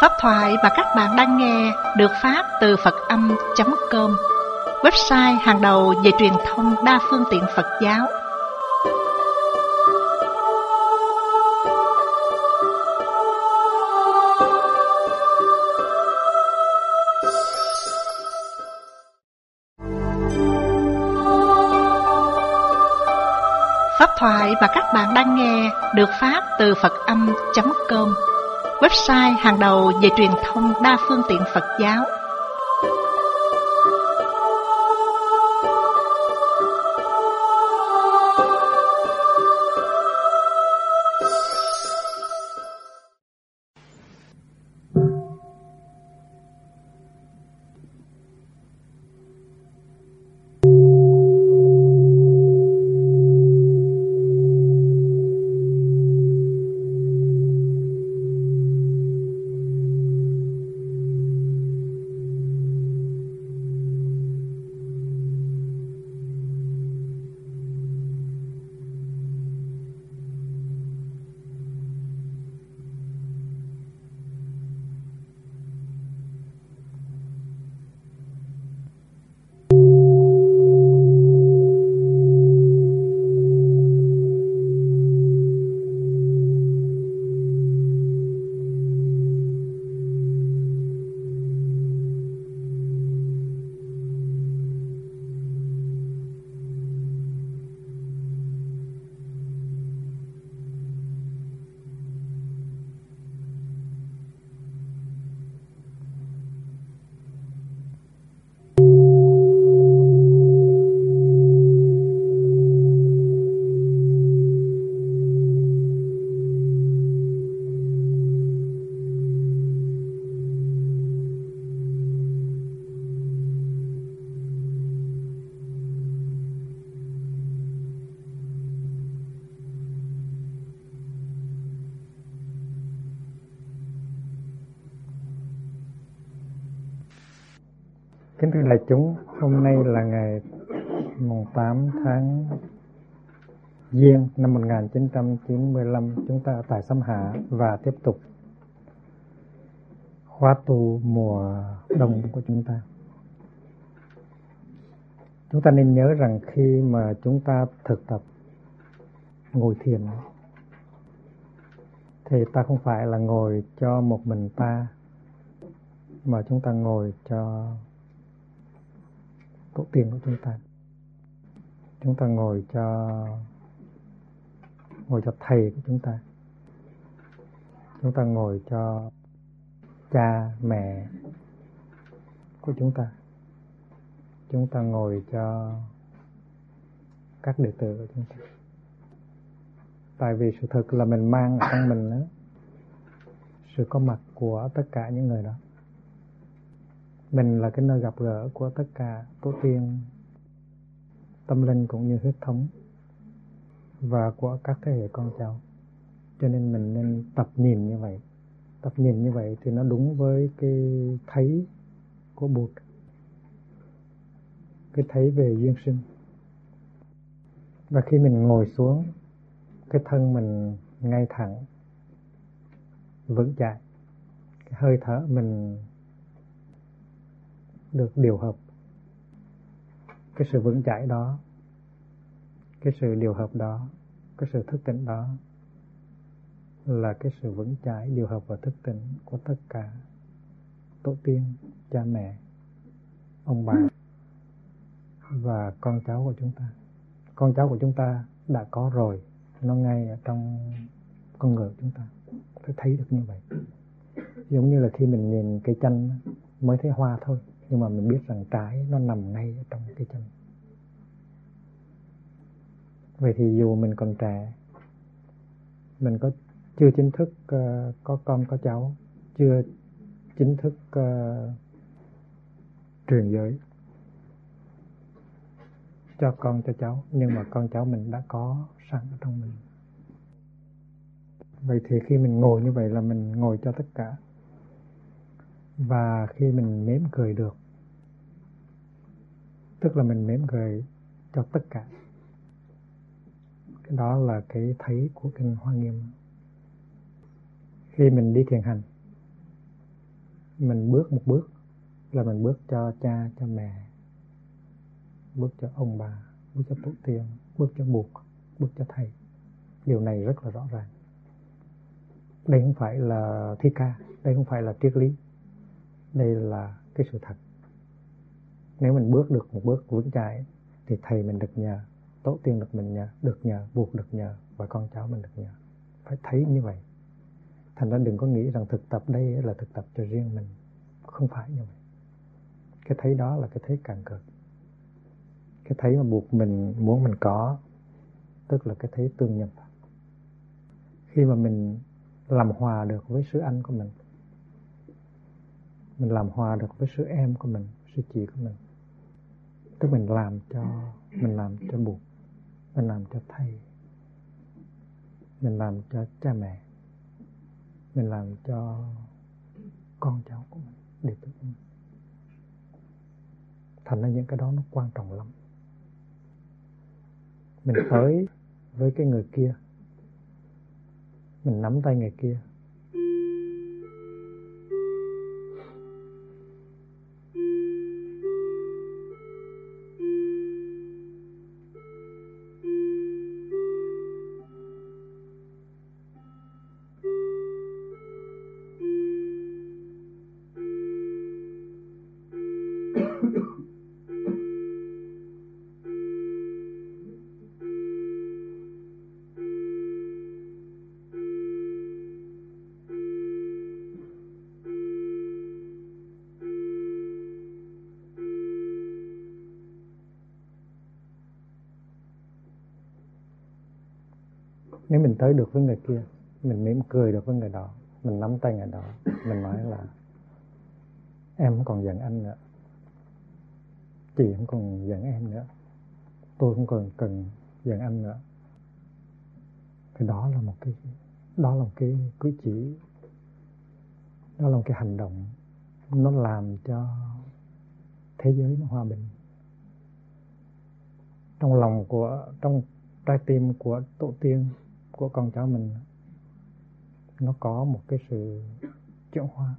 Pháp thoại mà các bạn đang nghe được phát từ Phật Âm.com, website hàng đầu về truyền thông đa phương tiện Phật giáo. Pháp thoại mà các bạn đang nghe được phát từ Phật Âm.com, website hàng đầu về truyền thông đa phương tiện Phật giáo. Kính thưa đại chúng, hôm nay là ngày 8 tháng Giêng năm 1995, chúng ta ở tại Sâm Hạ và tiếp tục khóa tu mùa đông của chúng ta. Chúng ta nên nhớ rằng khi mà chúng ta thực tập ngồi thiền thì ta không phải là ngồi cho một mình ta, mà chúng ta ngồi cho tổ tiên của chúng ta. Chúng ta ngồi cho thầy của chúng ta. Chúng ta ngồi cho cha mẹ của chúng ta. Chúng ta ngồi cho các đệ tử của chúng ta. Tại vì sự thực là mình mang ở trong mình đó, sự có mặt của tất cả những người đó. Mình là cái nơi gặp gỡ của tất cả tổ tiên, tâm linh cũng như huyết thống và của các thế hệ con cháu. Cho nên mình nên tập nhìn như vậy. Tập nhìn như vậy thì nó đúng với cái thấy của Bụt, cái thấy về duyên sinh. Và khi mình ngồi xuống, cái thân mình ngay thẳng, vững chãi, cái hơi thở mình được điều hợp. Cái sự vững chãi đó, cái sự điều hợp đó, cái sự thức tỉnh đó là cái sự vững chãi, điều hợp và thức tỉnh của tất cả tổ tiên, cha mẹ, ông bà và con cháu của chúng ta. Con cháu của chúng ta đã có rồi, nó ngay ở trong con người của chúng ta. Phải thấy được như vậy. Giống như là khi mình nhìn cây chanh mới thấy hoa thôi, nhưng mà mình biết rằng trái nó nằm ngay ở trong cây chanh. Vậy thì dù mình còn trẻ, mình chưa chính thức có con có cháu, chưa chính thức truyền giới cho con cho cháu, nhưng mà con cháu mình đã có sẵn ở trong mình. Vậy thì khi mình ngồi như vậy là mình ngồi cho tất cả. Và khi mình mỉm cười được, tức là mình mỉm cười cho tất cả. Cái đó là cái thấy của kinh Hoa Nghiêm. Khi mình đi thiền hành, mình bước một bước là mình bước cho cha, cho mẹ, bước cho ông bà, bước cho tổ tiên, bước cho Bụt, bước cho thầy. Điều này rất là rõ ràng. Đây không phải là thi ca, đây không phải là triết lý, đây là cái sự thật. Nếu mình bước được một bước vững chãi thì thầy mình được nhờ, tổ tiên được nhờ, Bụt được nhờ, và con cháu mình được nhờ. Phải thấy như vậy. Thành ra đừng có nghĩ rằng thực tập đây là thực tập cho riêng mình. Không phải như vậy. Cái thấy đó là cái thấy càng cực. Cái thấy mà buộc mình muốn mình có, tức là cái thấy tương nhập. Khi mà mình làm hòa được với sư anh của mình làm hòa được với sư em của mình, sư chị của mình, tức mình làm cho Bụt, mình làm cho thầy, mình làm cho cha mẹ, mình làm cho con cháu của mình, đệ tử của mình. Thành ra những cái đó nó quan trọng lắm. Mình tới với cái người kia, mình nắm tay người kia, nếu mình tới được với người kia, mình mỉm cười được với người đó, mình nắm tay người đó, mình nói là em không còn giận anh nữa, chị không còn giận em nữa, tôi không còn cần giận anh nữa. Thì đó là một cái cử chỉ, đó là một cái hành động, nó làm cho thế giới nó hòa bình. Trong trái tim của tổ tiên, của con cháu mình, nó có một cái sự chuyển hóa,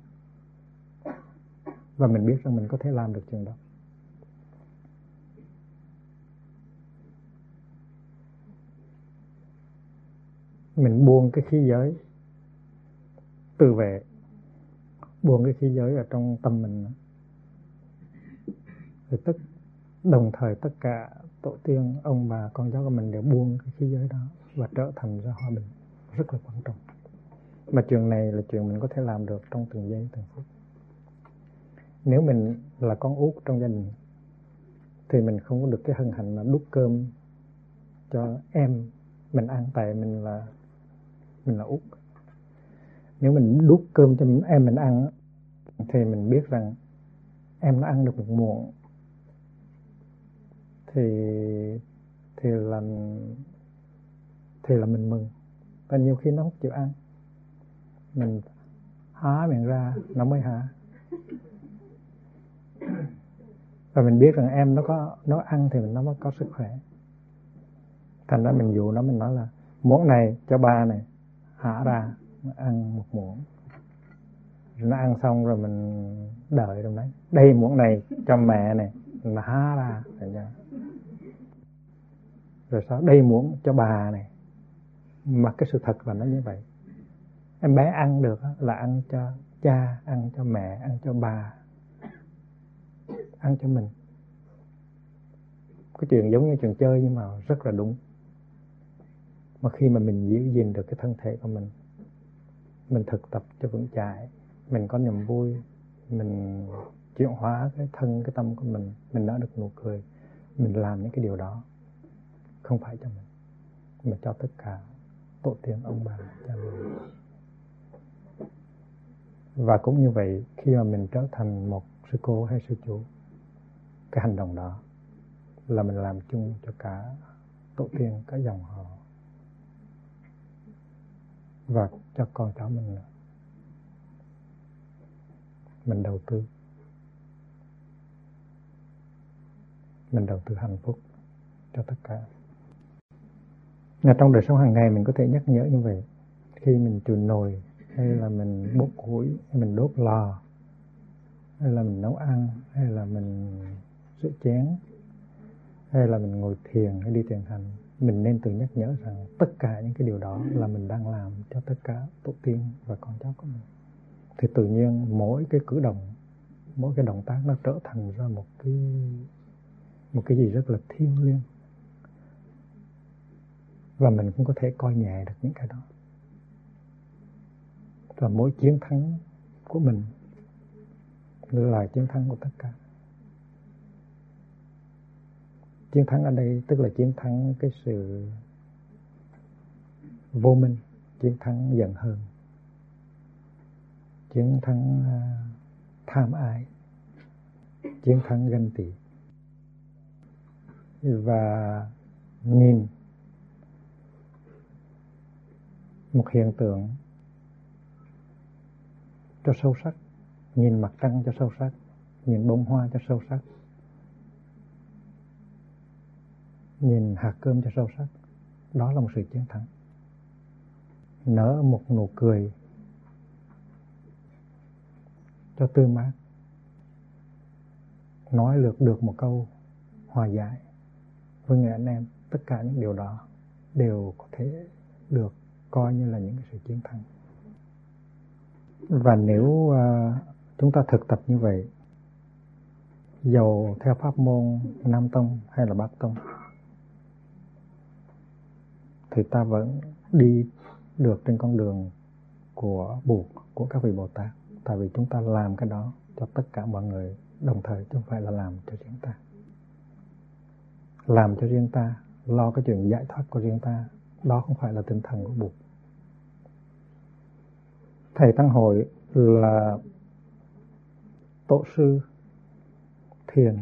và mình biết rằng mình có thể làm được chuyện đó. Mình buông cái khí giới tự vệ, buông cái khí giới ở trong tâm mình, rồi đồng thời tất cả tổ tiên, ông bà, con cháu của mình đều buông cái khí giới đó và trở thành ra hòa bình. Rất là quan trọng. Mà chuyện này là chuyện mình có thể làm được trong từng giây từng phút. Nếu mình là con út trong gia đình thì mình không có được cái hân hạnh mà đút cơm cho em mình ăn, tại mình là út. Nếu mình đút cơm cho em mình ăn thì mình biết rằng em nó ăn được một muỗng thì là mình mừng. Và nhiều khi nó không chịu ăn, mình há miệng ra nó mới há. Và mình biết rằng em nó ăn thì nó mới có sức khỏe. Thành ra mình dụ nó, mình nói là muỗng này cho ba này, há ra ăn một muỗng. Rồi nó ăn xong rồi mình đợi trong đấy. Đây muỗng này cho mẹ này, mà há ra. Rồi sau đây muỗng cho bà này. Mà cái sự thật là nó như vậy. Em bé ăn được là ăn cho cha, ăn cho mẹ, ăn cho bà, ăn cho mình. Cái chuyện giống như chuyện chơi nhưng mà rất là đúng. Mà khi mà mình giữ gìn được cái thân thể của mình thực tập cho vững chãi, mình có niềm vui, mình chuyển hóa cái thân, cái tâm của mình nở được nụ cười, mình làm những cái điều đó không phải cho mình, mà cho tất cả tổ tiên, ông bà, cha mẹ. Và cũng như vậy, khi mà mình trở thành một sư cô hay sư chủ, cái hành động đó là mình làm chung cho cả tổ tiên, cả dòng họ và cho con cháu mình nữa. Mình đầu tư hạnh phúc cho tất cả. Ngay trong đời sống hàng ngày mình có thể nhắc nhở như vậy. Khi mình chùi nồi, hay là mình bốc củi, hay mình đốt lò, hay là mình nấu ăn, hay là mình rửa chén, hay là mình ngồi thiền hay đi thiền hành, mình nên tự nhắc nhở rằng tất cả những cái điều đó là mình đang làm cho tất cả tổ tiên và con cháu của mình. Thì tự nhiên mỗi cái cử động, mỗi cái động tác nó trở thành ra một cái gì rất là thiêng liêng, và mình cũng có thể coi nhẹ được những cái đó. Và mỗi chiến thắng của mình là chiến thắng của tất cả. Chiến thắng ở đây tức là chiến thắng cái sự vô minh, chiến thắng giận hờn, chiến thắng tham ái, chiến thắng ganh tị. Và nhìn một hiện tượng cho sâu sắc, nhìn mặt trăng cho sâu sắc, nhìn bông hoa cho sâu sắc, nhìn hạt cơm cho sâu sắc, đó là một sự chiến thắng. Nở một nụ cười cho tươi mát, nói được một câu hòa giải với người anh em, tất cả những điều đó đều có thể được coi như là những cái sự chiến thắng. Và nếu chúng ta thực tập như vậy, dầu theo pháp môn Nam Tông hay là Bắc Tông, thì ta vẫn đi được trên con đường của Bụt, của các vị Bồ Tát. Tại vì chúng ta làm cái đó cho tất cả mọi người đồng thời, chứ không phải là làm cho riêng ta. Làm cho riêng ta, lo cái chuyện giải thoát của riêng ta, đó không phải là tinh thần của Bụt. Thầy Tăng Hội là tổ sư thiền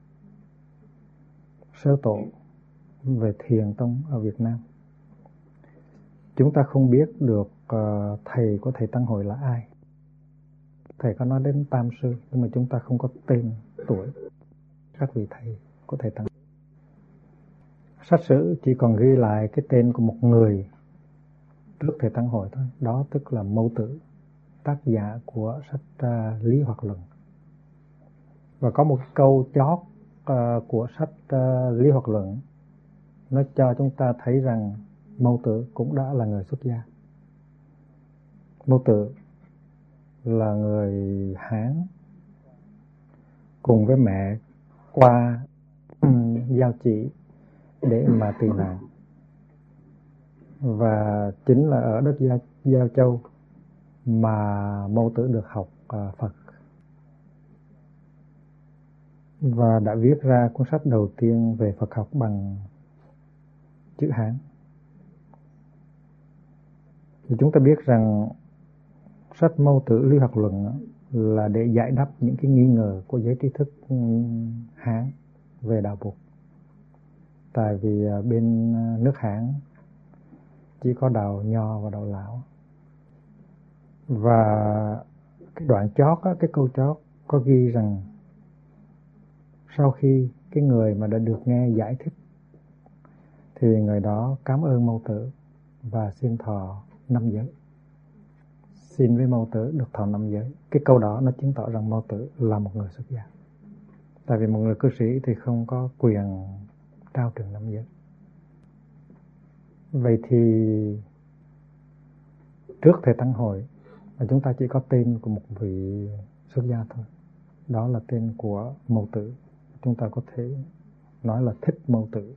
sơ tổ về thiền tông ở Việt Nam. Chúng ta không biết được thầy của thầy Tăng Hội là ai. Thầy có nói đến tam sư, nhưng mà chúng ta không có tên tuổi các vị thầy của thầy Tăng. Sách sử chỉ còn ghi lại cái tên của một người trước thầy Tăng Hội thôi. Đó tức là Mâu Tử, tác giả của sách Lý Hoạt Luận. Và có một câu chót của sách Lý Hoạt Luận, nó cho chúng ta thấy rằng Mâu Tử cũng đã là người xuất gia. Mâu Tử là người Hán cùng với mẹ qua Giao Chỉ để mà tị nạn. Và chính là ở đất Giao Châu mà Mâu Tử được học Phật, và đã viết ra cuốn sách đầu tiên về Phật học bằng chữ Hán. Thì chúng ta biết rằng sách Mâu Tử Lý Hoạt Luận là để giải đáp những cái nghi ngờ của giới trí thức Hán về đạo Phật. Tại vì bên nước Hán chỉ có đạo Nho và đạo Lão. Và cái đoạn chót, cái câu chót có ghi rằng sau khi cái người mà đã được nghe giải thích thì người đó cảm ơn Mâu Tử và xin thọ 5 giới. Xin với Mâu Tử được thọ 5 giới. Cái câu đó nó chứng tỏ rằng Mâu Tử là một người xuất gia. Tại vì một người cư sĩ thì không có quyền trao trừng 5 giới. Vậy thì trước thầy Tăng Hội mà chúng ta chỉ có tên của một vị xuất gia thôi. Đó là tên của Mâu Tử. Chúng ta có thể nói là Thích Mâu Tử.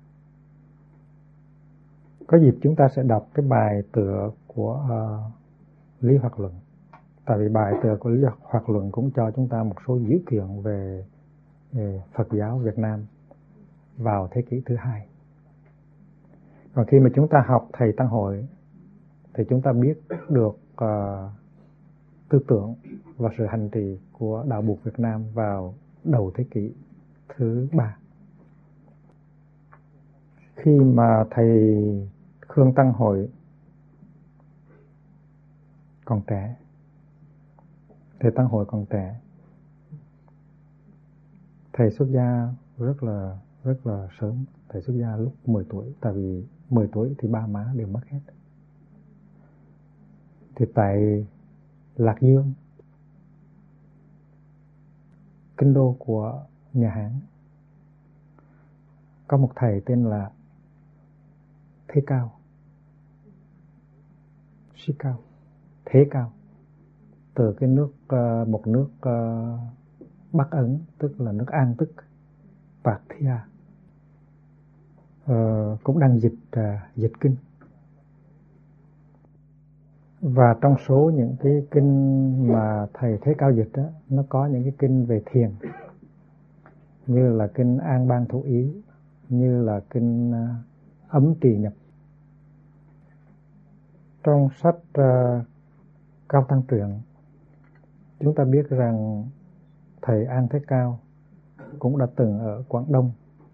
Có dịp chúng ta sẽ đọc cái bài tựa của Lý Hoạt Luận. Tại vì bài tựa của Lý Hoạt Luận cũng cho chúng ta một số dữ kiện về Phật giáo Việt Nam vào thế kỷ thứ 2. Còn khi mà chúng ta học thầy Tăng Hội thì chúng ta biết được tư tưởng và sự hành trì của đạo Phật Việt Nam vào đầu thế kỷ thứ 3. Khi mà thầy Khương Tăng Hội còn trẻ, thầy Tăng Hội còn trẻ, thầy xuất gia rất là sớm. Thầy xuất gia lúc 10 tuổi, tại vì 10 tuổi thì ba má đều mất hết. Thì tại Lạc Dương kinh đô của nhà Hán, có một thầy tên là Thế Cao, Sĩ Cao, Thế Cao, từ cái nước một nước Bắc Ấn, tức là nước An Tức, Parthia, cũng đang dịch kinh. Và trong số những cái kinh mà thầy Thế Cao dịch đó, nó có những cái kinh về thiền, như là kinh An Bang Thủ Ý, như là kinh Ấm Trì Nhập. Trong sách Cao Tăng Truyện, chúng ta biết rằng thầy An Thế Cao cũng đã từng ở Quảng Đông,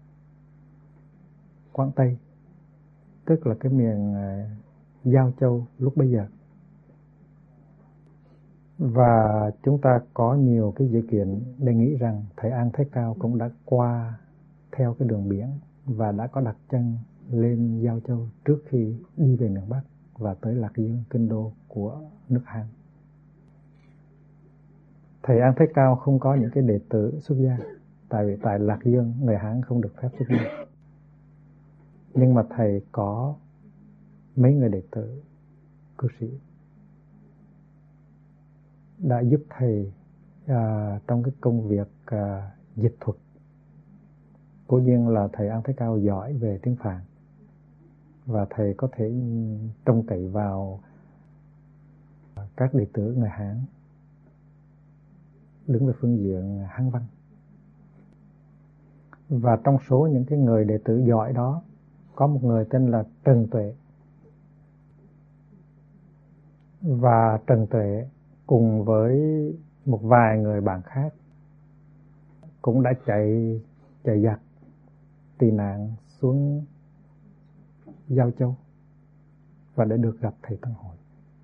Quảng Tây, tức là cái miền Giao Châu lúc bấy giờ. Và chúng ta có nhiều cái dữ kiện để nghĩ rằng thầy An Thế Cao cũng đã qua theo cái đường biển và đã có đặt chân lên Giao Châu trước khi đi về miền Bắc và tới Lạc Dương, kinh đô của nước Hán. Thầy An Thế Cao không có những cái đệ tử xuất gia, tại vì tại Lạc Dương người Hán không được phép xuất gia. Nhưng mà thầy có mấy người đệ tử cư sĩ đã giúp thầy trong cái công việc dịch thuật. Cố nhiên là thầy An Thế Cao giỏi về tiếng Phạn và thầy có thể trông cậy vào các đệ tử người Hán đứng về phương diện Hán văn. Và trong số những cái người đệ tử giỏi đó có một người tên là Trần Tuệ. Và Trần Tuệ cùng với một vài người bạn khác cũng đã chạy giặc tị nạn xuống Giao Châu và để được gặp thầy Tăng Hội.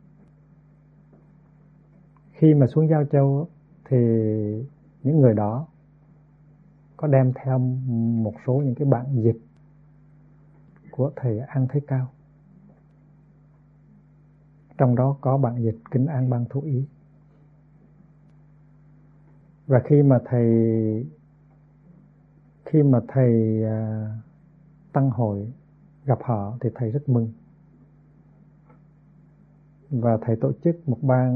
Khi mà xuống Giao Châu thì những người đó có đem theo một số những cái bản dịch của thầy An Thế Cao. Trong đó có bản dịch kinh An Bang Thủ Ý. Và khi mà thầy Tăng Hội gặp họ thì thầy rất mừng. Và thầy tổ chức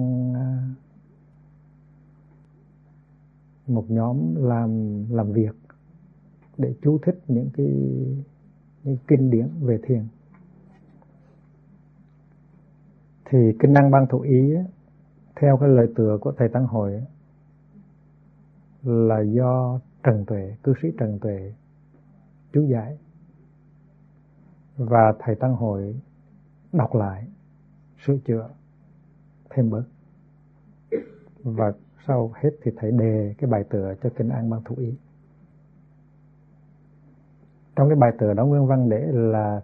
một nhóm làm việc để chú thích những kinh điển về thiền. Thì kinh An Bang Thủ Ý theo cái lời tựa của thầy Tăng Hội là do Trần Tuệ, cư sĩ Trần Tuệ chú giải, và thầy Tăng Hội đọc lại, sửa chữa, thêm bớt, và sau hết thì thầy đề cái bài tựa cho kinh An Bang Thủ Ý. Trong cái bài tựa đó nguyên văn để là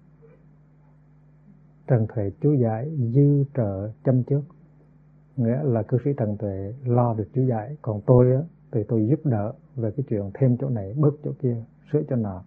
Trần Tuệ chú giải dư trợ châm trước, nghĩa là cư sĩ Trần Tuệ lo việc chú giải, còn tôi á thì tôi giúp đỡ về cái chuyện thêm chỗ này, bớt chỗ kia, sửa chỗ nọ.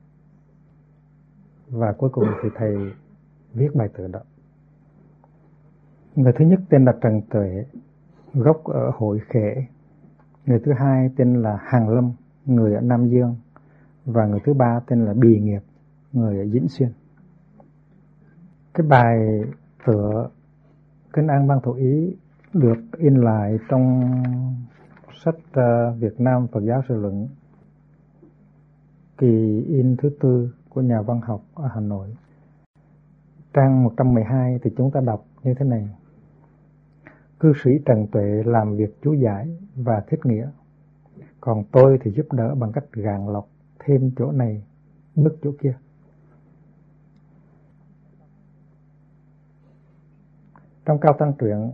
Và cuối cùng thì thầy viết bài tựa đó. Người thứ nhất tên là Trần Tuệ, gốc ở Hội Khệ. Người thứ hai tên là Hàng Lâm, người ở Nam Dương. Và người thứ ba tên là Bì Nghiệp, người ở Vĩnh Xuyên. Cái bài tựa kinh An Bang Thủ Ý được in lại trong sách Việt Nam Phật giáo Sự Luận, kỳ in thứ 4 của nhà văn học ở Hà Nội. Trang 112 thì chúng ta đọc như thế này: cư sĩ Trần Tuệ làm việc chú giải và thiết nghĩa, còn tôi thì giúp đỡ bằng cách gạn lọc thêm chỗ này, bớt chỗ kia. Trong Cao Tăng Truyện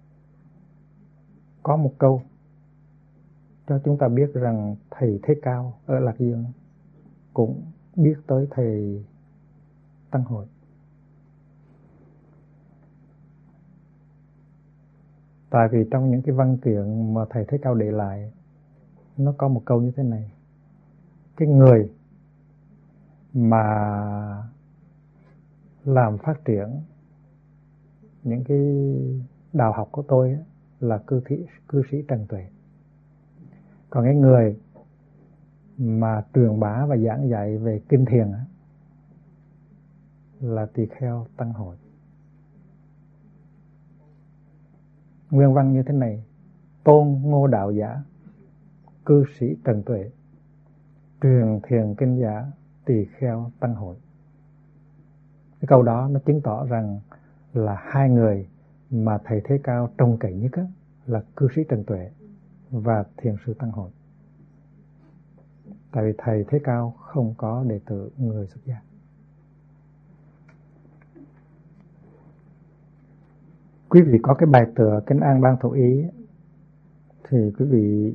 có một câu cho chúng ta biết rằng thầy Thế Cao ở Lạc Dương cũng biết tới thầy Tăng Hội. Tại vì trong những cái văn kiện mà thầy Thế Cao để lại, nó có một câu như thế này: cái người mà làm phát triển những cái đạo học của tôi là cư sĩ Trần Tuệ. Còn cái người mà truyền bá và giảng dạy về kinh thiền là tỳ kheo tăng hội. Nguyên văn như thế này: Tôn Ngô Đạo Giả, cư sĩ Trần Tuệ, truyền thiền kinh giả tỳ kheo tăng hội. Cái câu đó nó chứng tỏ rằng là hai người mà thầy Thế Cao trông cậy nhất là cư sĩ Trần Tuệ và thiền sư tăng hội. Tại vì thầy Thế Cao không có đệ tử người xuất gia. Quý vị có cái bài tựa Kinh An Ban Thụ Ý thì quý vị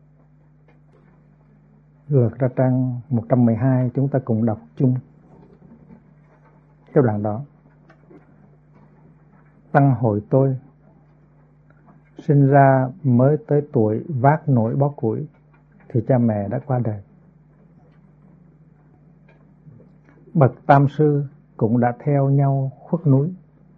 lật ra trang 112, chúng ta cùng đọc chung cái đoạn đó. Tăng hội tôi sinh ra mới tới tuổi vác nổi bó củi thì cha mẹ đã qua đời. Bậc tam sư cũng đã theo nhau khuất núi.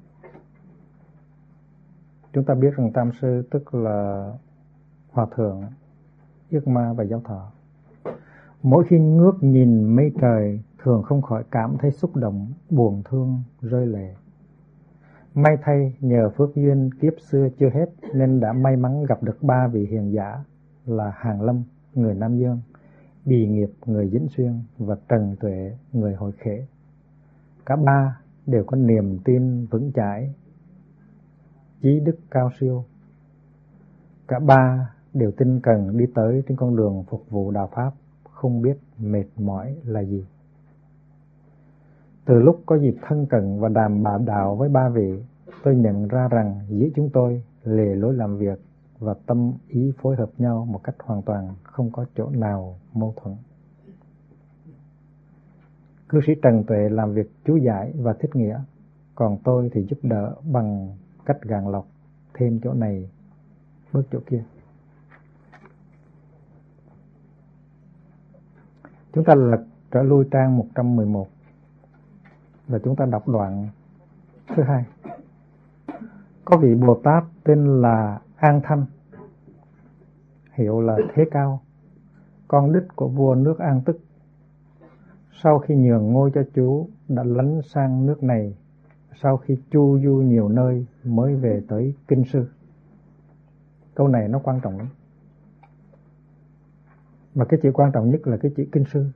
Chúng ta biết rằng tam sư tức là Hòa Thượng, Yết Ma và Giáo Thọ. Mỗi khi ngước nhìn mây trời, thường không khỏi cảm thấy xúc động, buồn thương, rơi lệ. May thay nhờ phước duyên kiếp xưa chưa hết nên đã may mắn gặp được ba vị hiền giả là Hàng Lâm, người Nam Dương, Bì Nghiệp, người Vĩnh Xuyên và Trần Tuệ, người Hội Khễ. Cả ba đều có niềm tin vững chãi, chí đức cao siêu. Cả ba đều tinh cần đi tới trên con đường phục vụ đạo Pháp, không biết mệt mỏi là gì. Từ lúc có dịp thân cận và đàm bạ đạo với ba vị, tôi nhận ra rằng giữa chúng tôi lề lối làm việc và tâm ý phối hợp nhau một cách hoàn toàn không có chỗ nào mâu thuẫn. Cư sĩ Trần Tuệ làm việc chú giải và thích nghĩa, còn tôi thì giúp đỡ bằng cách gạn lọc, thêm chỗ này, bớt chỗ kia. Chúng ta lật trở lui trang 111 và chúng ta đọc đoạn thứ 2. Có vị Bồ Tát tên là An Thanh, hiệu là Thế Cao, con đích của vua nước An Tức. Sau khi nhường ngôi cho chú đã lánh sang nước này, sau khi chu du nhiều nơi mới về tới Kinh Sư. Câu này nó quan trọng lắm. Và cái chữ quan trọng nhất là cái chữ Kinh Sư.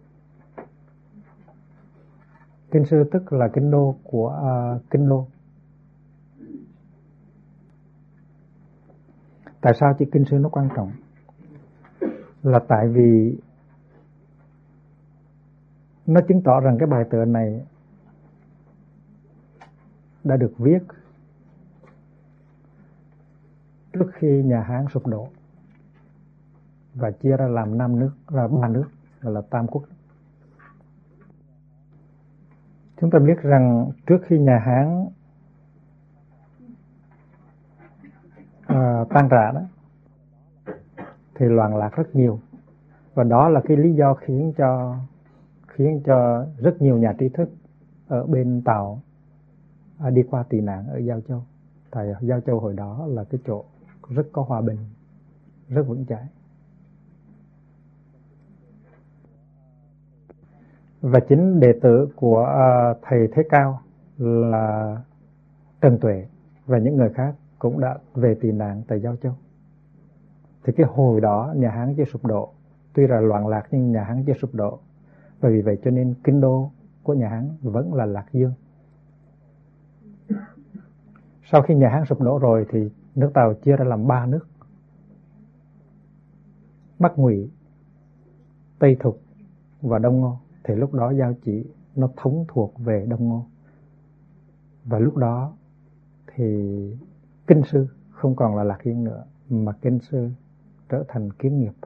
Kinh Sư tức là kinh đô của kinh đô. Tại sao chữ Kinh Sư nó quan trọng? Là tại vì nó chứng tỏ rằng cái bài tựa này đã được viết trước khi nhà Hán sụp đổ và chia ra làm 5 nước, là 3 nước, gọi là Tam Quốc. Chúng ta biết rằng trước khi nhà Hán tan rã đó thì loạn lạc rất nhiều, và đó là cái lý do khiến cho rất nhiều nhà trí thức ở bên Tàu đi qua tị nạn ở Giao Châu. Tại Giao Châu hồi đó là cái chỗ rất có hòa bình, rất vững chãi. Và chính đệ tử của thầy Thế Cao là Trần Tuệ và những người khác cũng đã về tị nạn tại Giao Châu. Thì cái hồi đó nhà Hán chưa sụp đổ, tuy là loạn lạc nhưng nhà Hán chưa sụp đổ. Và vì vậy cho nên kinh đô của nhà Hán vẫn là Lạc Dương. Sau khi nhà Hán sụp đổ rồi thì nước Tàu chia ra làm 3 nước: Bắc Ngụy, Tây Thục và Đông Ngô. Thì lúc đó Giao Chỉ nó thống thuộc về Đông Ngô. Và lúc đó thì Kinh Sư không còn là Lạc Dương nữa, mà Kinh Sư trở thành Kiến Nghiệp.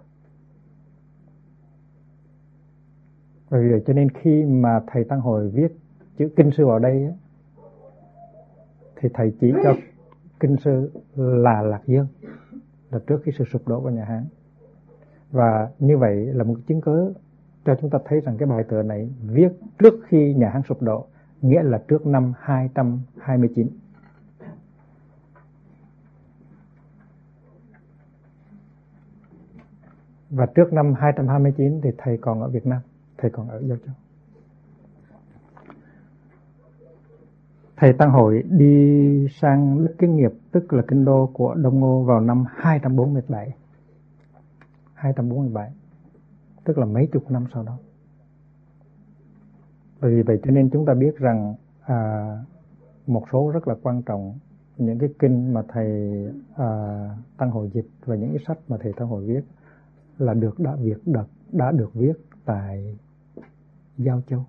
Vì vậy cho nên khi mà thầy Tăng Hội viết chữ Kinh Sư vào đây thì thầy chỉ cho Kinh Sư là Lạc Dương, là trước khi sự sụp đổ của nhà Hán. Và như vậy là một chứng cứ cho chúng ta thấy rằng cái bài tựa này viết trước khi nhà Hán sụp đổ, nghĩa là trước năm 229. Và trước năm 229 thì thầy còn ở Việt Nam, thầy còn ở Giao Châu. Thầy Tăng Hội đi sang Đức Kiến Nghiệp, tức là kinh đô của Đông Ngô, vào năm 247. 247, tức là mấy chục năm sau đó. Bởi vì vậy cho nên chúng ta biết rằng một số rất là quan trọng, những cái kinh mà thầy Tăng Hội dịch và những cái sách mà thầy Tăng Hội viết là đã được viết tại Giao Châu.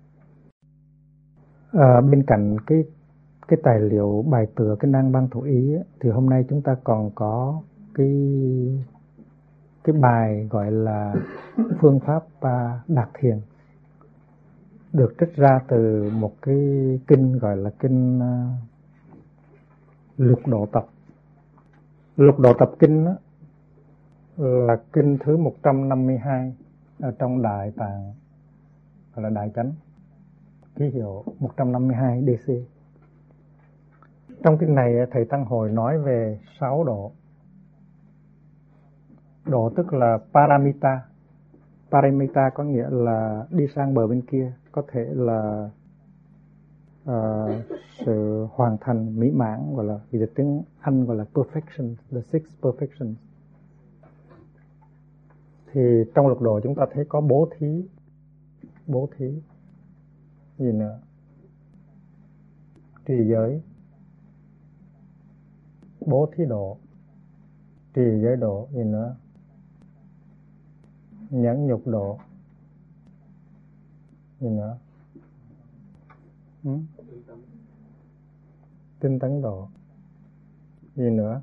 Bên cạnh cái tài liệu bài tựa Kinh Năng Ban Thủ Ý ấy, thì hôm nay chúng ta còn có cái bài gọi là phương pháp đạt thiền, được trích ra từ một cái kinh gọi là kinh Lục Độ Tập. Lục Độ Tập kinh đó là kinh thứ 152 ở trong Đại Tạng, gọi là Đại Chánh, ký hiệu 152 DC. Trong kinh này thầy Tăng Hội nói về 6 độ. Độ tức là paramita. Paramita có nghĩa là đi sang bờ bên kia, có thể là sự hoàn thành mỹ mãn, gọi là vì tiếng Anh gọi là perfection, the six perfections. Thì trong lục độ chúng ta thấy có bố thí gì nữa, trì giới, bố thí độ, trì giới độ, gì nữa, nhẫn nhục độ, gì nữa, tinh tấn độ, gì nữa,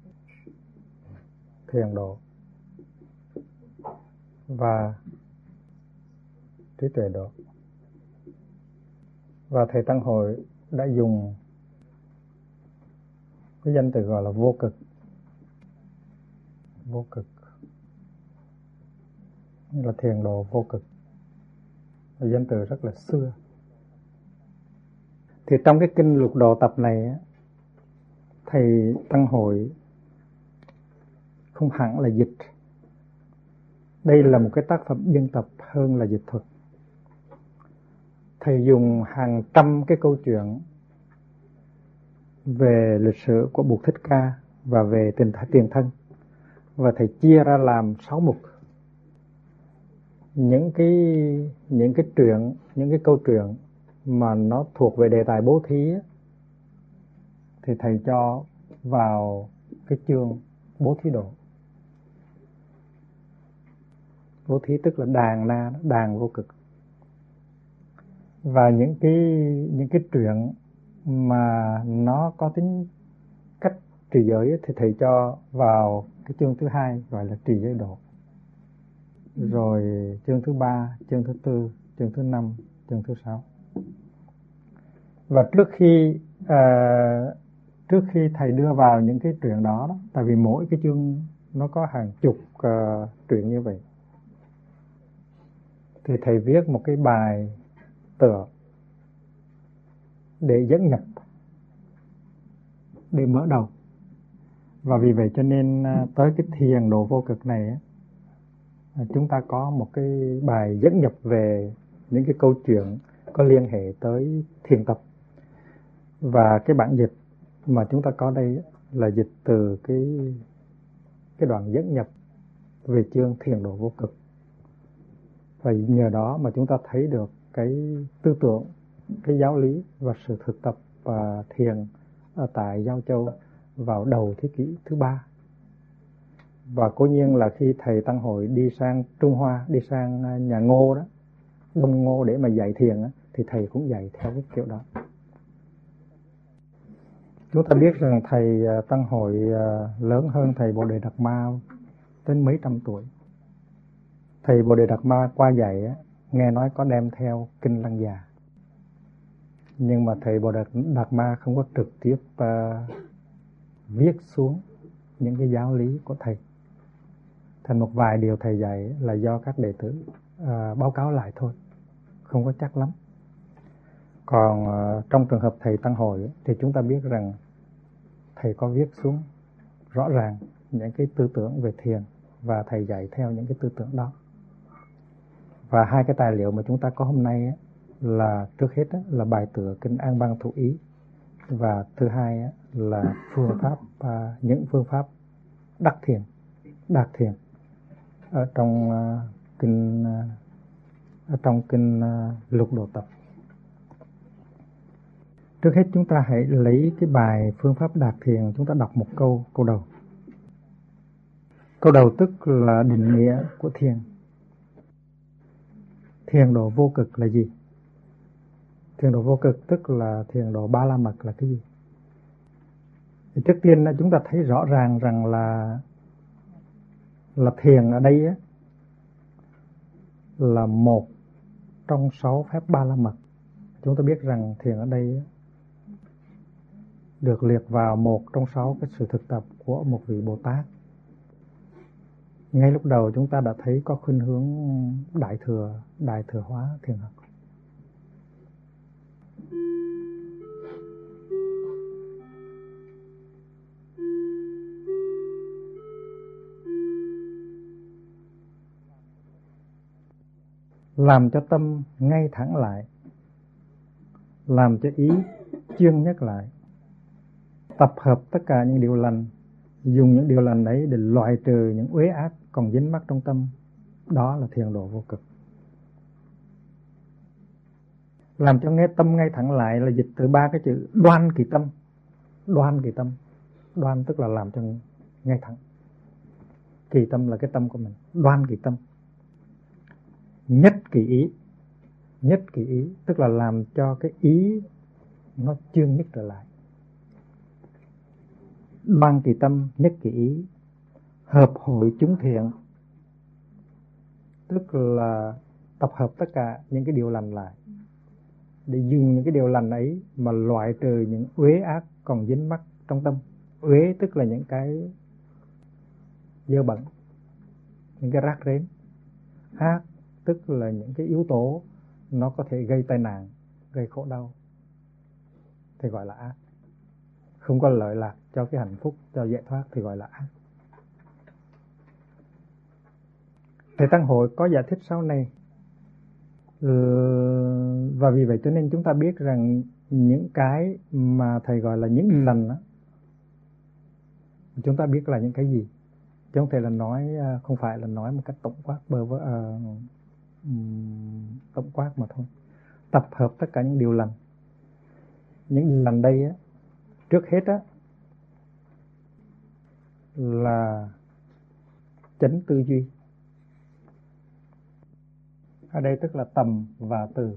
thiền độ và trí tuệ độ. Và thầy Tăng Hội đã dùng cái danh từ gọi là vô cực. Vô cực là thiền độ vô cực, là danh từ rất là xưa. Thì trong cái kinh Lục Độ Tập này, thầy Tăng Hội không hẳn là dịch. Đây là một cái tác phẩm biên tập hơn là dịch thuật. Thầy dùng hàng trăm cái câu chuyện về lịch sử của Bụt Thích Ca và về tiền thân, và thầy chia ra làm 6 mục. Những cái truyện, những cái câu chuyện mà nó thuộc về đề tài bố thí thì thầy cho vào cái chương bố thí độ. Bố thí tức là đàn vô cực. Và những cái truyện mà nó có tính cách trì giới thì thầy cho vào cái chương thứ 2 gọi là trì giới độ. Rồi chương thứ 3, chương thứ 4, chương thứ 5, chương thứ 6. Và trước khi thầy đưa vào những cái truyện đó, tại vì mỗi cái chương nó có hàng chục truyện như vậy, thì thầy viết một cái bài tựa để dẫn nhập, để mở đầu. Và vì vậy cho nên tới cái thiền độ vô cực này chúng ta có một cái bài dẫn nhập về những cái câu chuyện có liên hệ tới thiền tập. Và cái bản dịch mà chúng ta có đây là dịch từ cái đoạn dẫn nhập về chương thiền độ vô cực. Và nhờ đó mà chúng ta thấy được cái tư tưởng, cái giáo lý và sự thực tập và thiền ở tại Giao Châu vào đầu thế kỷ thứ 3. Và cố nhiên là khi thầy Tăng Hội đi sang Trung Hoa, đi sang nhà Ngô đó, Đông Ngô để mà dạy thiền đó, thì thầy cũng dạy theo cái kiểu đó. Chúng ta biết rằng thầy Tăng Hội lớn hơn thầy Bồ Đề Đạt Ma đến mấy trăm tuổi. Thầy Bồ Đề Đạt Ma qua dạy nghe nói có đem theo kinh Lăng Già, nhưng mà thầy Bồ Đề Đạt Ma không có trực tiếp viết xuống những cái giáo lý của thầy. Thành một vài điều thầy dạy là do các đệ tử báo cáo lại thôi, không có chắc lắm. Còn trong trường hợp thầy Tăng Hội thì chúng ta biết rằng thầy có viết xuống rõ ràng những cái tư tưởng về thiền và thầy dạy theo những cái tư tưởng đó. Và hai cái tài liệu mà chúng ta có hôm nay á, là trước hết á, là bài tựa Kinh An Bang Thủ Ý, và thứ hai á, là phương pháp những phương pháp đạt thiền ở trong kinh Lục Độ Tập. Trước hết chúng ta hãy lấy cái bài phương pháp đạt thiền, chúng ta đọc một câu đầu. Câu đầu tức là định nghĩa của thiền. Thiền độ vô cực là gì? Thiền độ vô cực tức là thiền độ Ba La Mật là cái gì? Thì trước tiên là chúng ta thấy rõ ràng rằng là thiền ở đây á, là một trong 6 phép Ba La Mật. Chúng ta biết rằng thiền ở đây á, được liệt vào một trong 6 cái sự thực tập của một vị Bồ Tát. Ngay lúc đầu chúng ta đã thấy có khuynh hướng đại thừa hóa thiền học. Làm cho tâm ngay thẳng lại, làm cho ý chuyên nhất lại, tập hợp tất cả những điều lành, dùng những điều lành ấy để loại trừ những uế ác còn dính mắc trong tâm. Đó là thiền độ vô cực. Làm cho nghe tâm ngay thẳng lại là dịch từ 3 cái chữ đoan kỳ tâm. Đoan kỳ tâm, đoan tức là làm cho ngay thẳng, kỳ tâm là cái tâm của mình. Đoan kỳ tâm. Nhất kỳ ý tức là làm cho cái ý nó chuyên nhất trở lại. Đoan kỳ tâm, nhất kỳ ý. Hợp hội chúng thiện tức là tập hợp tất cả những cái điều lành lại, để dùng những cái điều lành ấy mà loại trừ những uế ác còn dính mắc trong tâm. Uế tức là những cái dơ bẩn, những cái rác rến. Ác tức là những cái yếu tố nó có thể gây tai nạn, gây khổ đau, thì gọi là ác. Không có lợi lạc cho cái hạnh phúc, cho giải thoát thì gọi là ác. Thầy Tăng Hội có giải thích sau này, và vì vậy cho nên chúng ta biết rằng những cái mà thầy gọi là những điều lành đó, chúng ta biết là những cái gì. Chứ không thể là nói, không phải là nói một cách tổng quát tổng quát mà thôi. Tập hợp tất cả những điều lành. Những điều lành đây á, trước hết á là chánh tư duy. Ở đây tức là tầm và từ.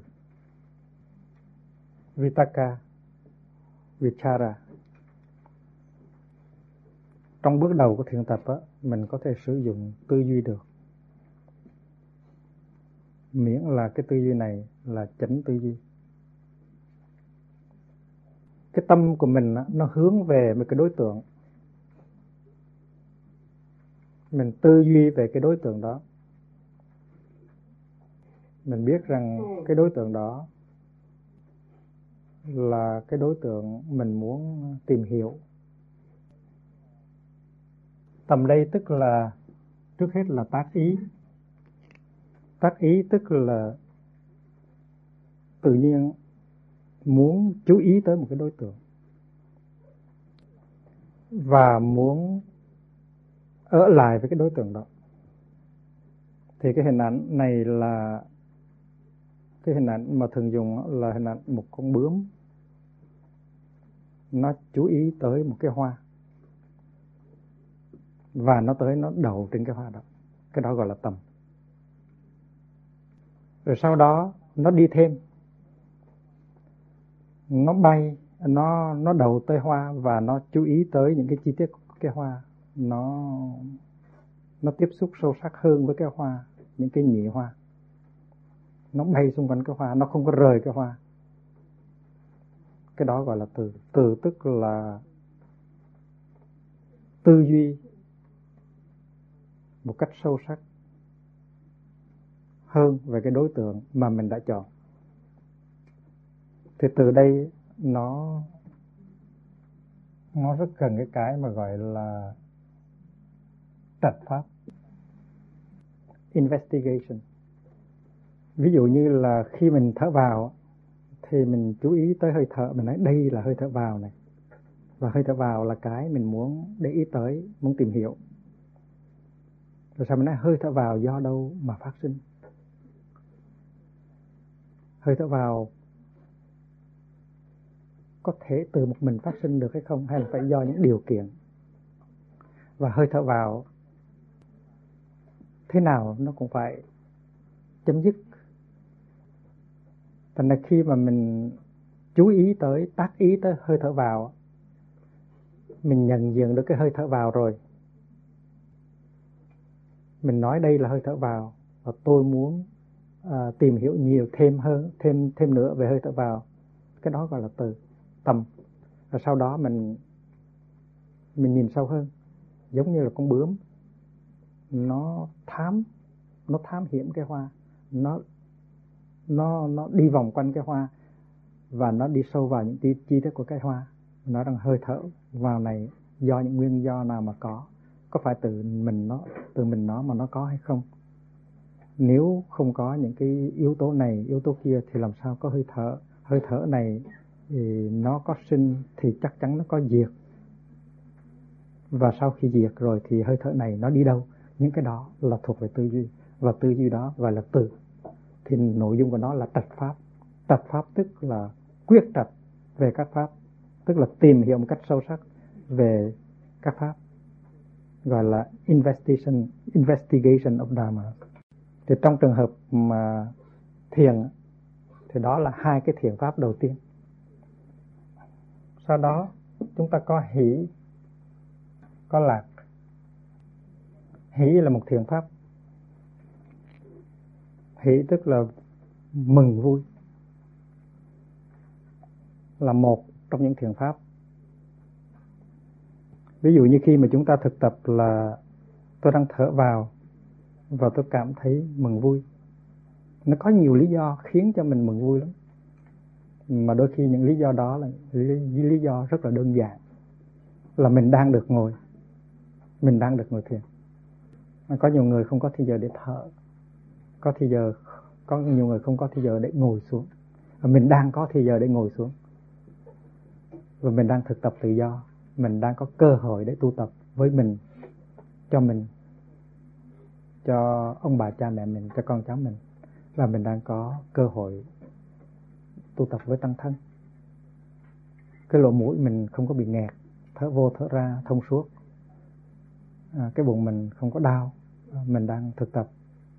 Vitaka, Vichara. Trong bước đầu của thiền tập á, mình có thể sử dụng tư duy được, miễn là cái tư duy này là chánh tư duy. Cái tâm của mình á, nó hướng về một cái đối tượng, mình tư duy về cái đối tượng đó. Mình biết rằng cái đối tượng đó là cái đối tượng mình muốn tìm hiểu. Tầm đây tức là trước hết là tác ý. Tác ý tức là tự nhiên muốn chú ý tới một cái đối tượng và muốn ở lại với cái đối tượng đó. Thì cái hình ảnh này là cái hình ảnh mà thường dùng là hình ảnh một con bướm, nó chú ý tới một cái hoa và nó tới nó đậu trên cái hoa đó. Cái đó gọi là tầm. Rồi sau đó nó đi thêm, nó bay, nó đậu tới hoa và nó chú ý tới những cái chi tiết của cái hoa. Nó tiếp xúc sâu sắc hơn với cái hoa, những cái nhị hoa. Nó bay xung quanh cái hoa, nó không có rời cái hoa. Cái đó gọi là từ. Từ tức là tư duy một cách sâu sắc hơn về cái đối tượng mà mình đã chọn. Thì từ đây nó rất gần cái mà gọi là trạch pháp. investigation. Ví dụ như là khi mình thở vào thì mình chú ý tới hơi thở, mình nói đây là hơi thở vào này, và hơi thở vào là cái mình muốn để ý tới, muốn tìm hiểu. Rồi sau mình nói hơi thở vào do đâu mà phát sinh? Hơi thở vào có thể từ một mình phát sinh được hay không, hay là phải do những điều kiện? Và hơi thở vào thế nào nó cũng phải chấm dứt. Thành ra khi mà mình chú ý tới, tác ý tới hơi thở vào, mình nhận diện được cái hơi thở vào rồi, mình nói đây là hơi thở vào và tôi muốn tìm hiểu nhiều thêm nữa về hơi thở vào. Cái đó gọi là từ tâm. Và sau đó mình nhìn sâu hơn, giống như là con bướm nó thám hiểm cái hoa, nó đi vòng quanh cái hoa và nó đi sâu vào những chi tiết của cái hoa. Nói rằng hơi thở vào này do những nguyên do nào mà có phải từ mình nó mà nó có hay không? Nếu không có những cái yếu tố này, yếu tố kia thì làm sao có hơi thở? Hơi thở này thì nó có sinh thì chắc chắn nó có diệt. Và sau khi diệt rồi thì hơi thở này nó đi đâu? Những cái đó là thuộc về tư duy, và tư duy đó gọi là từ. Thì nội dung của nó là trạch pháp. Trạch pháp tức là quyết trạch về các pháp, tức là tìm hiểu một cách sâu sắc về các pháp, gọi là investigation of Dharma. Thì trong trường hợp mà thiền thì đó là hai cái thiền pháp đầu tiên. Sau đó chúng ta có hỷ, có lạc. Hỷ là một thiền pháp. Hỷ tức là mừng vui, là một trong những thiền pháp. Ví dụ như khi mà chúng ta thực tập là tôi đang thở vào và tôi cảm thấy mừng vui. Nó có nhiều lý do khiến cho mình mừng vui lắm, mà đôi khi những lý do đó là lý do rất là đơn giản, là mình đang được ngồi thiền. Có nhiều người không có thời giờ để thở, có nhiều người không có thời giờ để ngồi xuống, và mình đang có thời giờ để ngồi xuống, và mình đang thực tập tự do, mình đang có cơ hội để tu tập với mình, cho ông bà cha mẹ mình, cho con cháu mình, và mình đang có cơ hội tu tập với tăng thân. Cái lỗ mũi mình không có bị nghẹt, thở vô thở ra thông suốt, cái bụng mình không có đau, mình đang thực tập.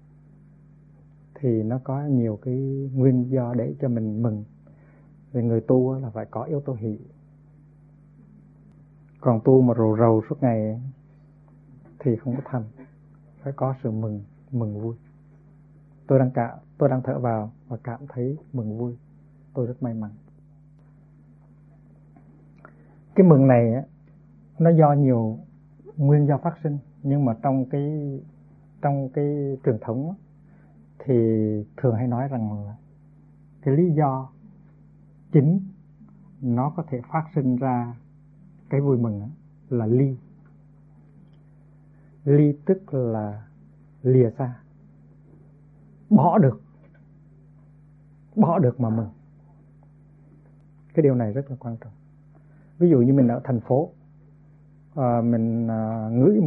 Thì nó có nhiều cái nguyên do để cho mình mừng. Vì người tu là phải có yếu tố hỷ. Còn tu mà rầu suốt ngày thì không có thành. Phải có sự mừng vui. Tôi đang thở vào và cảm thấy mừng vui. Tôi rất may mắn. Cái mừng này nó do nhiều nguyên do phát sinh, nhưng mà trong cái truyền thống thì thường hay nói rằng là cái lý do chính nó có thể phát sinh ra cái vui mừng là ly. Ly tức là lìa xa, bỏ được mà mừng. Cái điều này rất là quan trọng. Ví dụ như mình ở thành phố, mình ngửi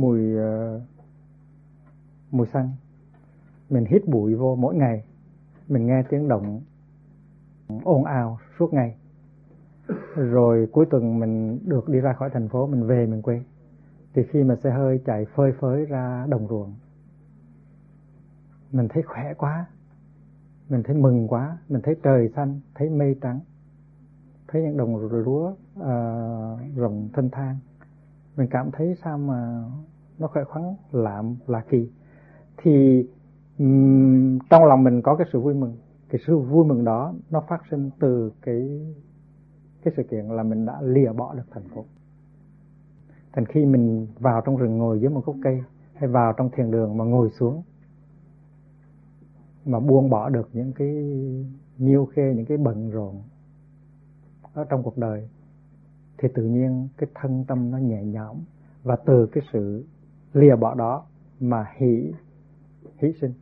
mùi xăng, mình hít bụi vô mỗi ngày, mình nghe tiếng động ồn ào suốt ngày, rồi cuối tuần mình được đi ra khỏi thành phố, mình về mình quê, thì khi mà xe hơi chạy phơi phới ra đồng ruộng, mình thấy khỏe quá, mình thấy mừng quá, mình thấy trời xanh, thấy mây trắng, thấy những đồng lúa rộng thênh thang, mình cảm thấy sao mà nó khỏe khoắn, lạ kỳ. Thì trong lòng mình có cái sự vui mừng. Cái sự vui mừng đó nó phát sinh từ cái sự kiện là mình đã lìa bỏ được thành phố. Thành khi mình vào trong rừng ngồi dưới một gốc cây, hay vào trong thiền đường mà ngồi xuống, mà buông bỏ được những cái nhiêu khê, những cái bận rộn ở trong cuộc đời, thì tự nhiên cái thân tâm nó nhẹ nhõm. Và từ cái sự lìa bỏ đó mà hỷ hỷ sinh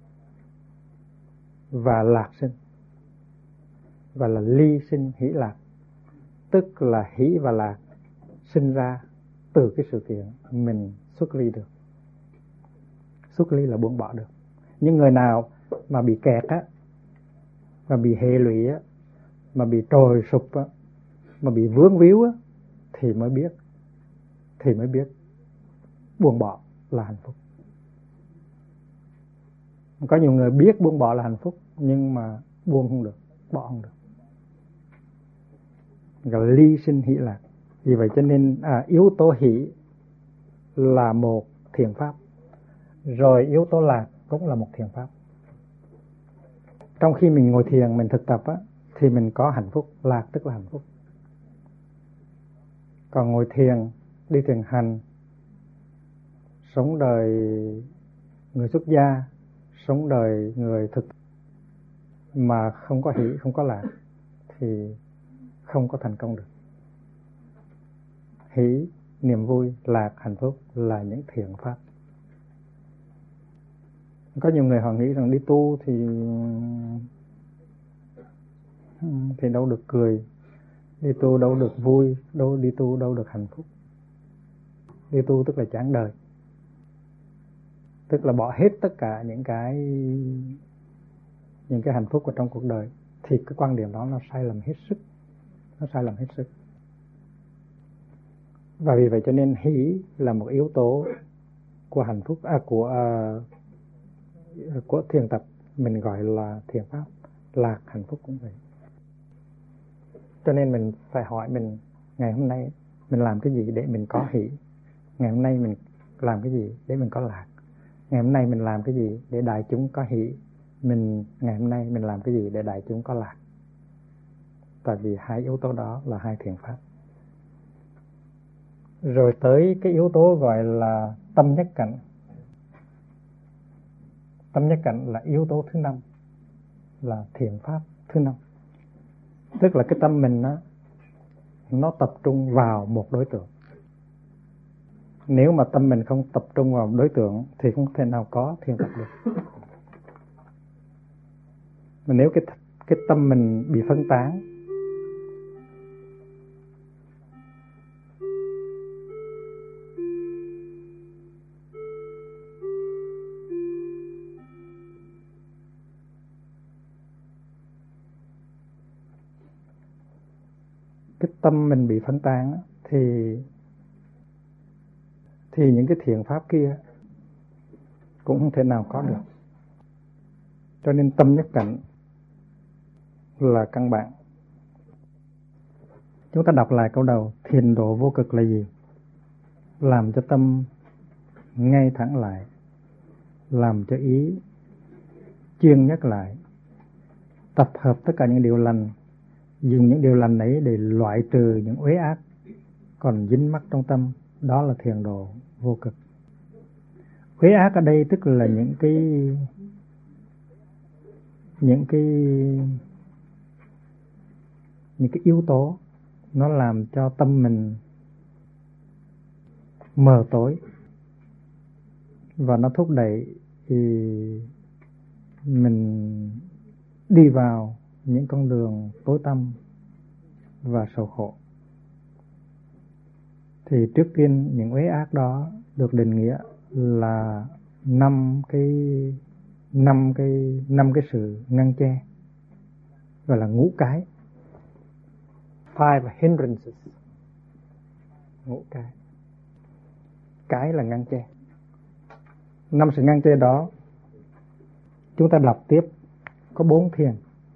và lạc sinh, và là ly sinh hỷ lạc, tức là hỷ và lạc sinh ra từ cái sự kiện mình xuất ly được. Xuất ly là buông bỏ được. Những người nào mà bị kẹt á, mà bị hệ lụy á, mà bị trồi sụp á, mà bị vướng víu á, thì mới biết buông bỏ là hạnh phúc. Có nhiều người biết buông bỏ là hạnh phúc nhưng mà buông không được, bỏ không được. Gọi là ly sinh hỷ lạc. Vì vậy cho nên yếu tố hỷ là một thiện pháp, rồi yếu tố lạc cũng là một thiện pháp. Trong khi mình ngồi thiền, mình thực tập á, thì mình có hạnh phúc, lạc tức là hạnh phúc. Còn ngồi thiền, đi thiền hành, sống đời người xuất gia, sống đời người thực mà không có hỷ, không có lạc thì không có thành công được. Hỷ, niềm vui, lạc, hạnh phúc là những thiện pháp. Có nhiều người họ nghĩ rằng đi tu thì đâu được cười, đi tu đâu được vui, đi tu đâu được hạnh phúc. Đi tu tức là chán đời, tức là bỏ hết tất cả những cái hạnh phúc ở trong cuộc đời. Thì cái quan điểm đó nó sai lầm hết sức, Và vì vậy cho nên hỷ là một yếu tố của hạnh phúc, của thiền tập, mình gọi là thiền pháp. Lạc, hạnh phúc cũng vậy. Cho nên mình phải hỏi mình, ngày hôm nay mình làm cái gì để mình có hỷ? Ngày hôm nay mình làm cái gì để mình có lạc? Ngày hôm nay mình làm cái gì để đại chúng có hỷ? Ngày hôm nay mình làm cái gì để đại chúng có lạc? Tại vì hai yếu tố đó là hai thiện pháp. Rồi tới cái yếu tố gọi là tâm nhất cảnh. Tâm nhất cảnh là yếu tố thứ 5, là thiện pháp thứ 5. Tức là cái tâm mình nó tập trung vào một đối tượng. Nếu mà tâm mình không tập trung vào một đối tượng thì không thể nào có thiền tập được. Mà nếu cái tâm mình bị phân tán, thì những cái thiện pháp kia cũng không thể nào có được. Cho nên tâm nhất cảnh là căn bản. Chúng ta đọc lại câu đầu, thiền độ vô cực là gì? Làm cho tâm ngay thẳng lại, làm cho ý chuyên nhất lại, tập hợp tất cả những điều lành, dùng những điều lành ấy để loại trừ những uế ác còn dính mắc trong tâm. Đó là thiền độ vô cực. Uế ác ở đây tức là những cái yếu tố nó làm cho tâm mình mờ tối, và nó thúc đẩy thì mình đi vào những con đường tối tăm và sầu khổ. Thì trước tiên những uế ác đó được định nghĩa là năm cái sự ngăn che, gọi là ngũ cái, 5 hindrances. Ngũ cái là ngăn che. 5 sự ngăn che đó chúng ta đọc tiếp có 4 thiền.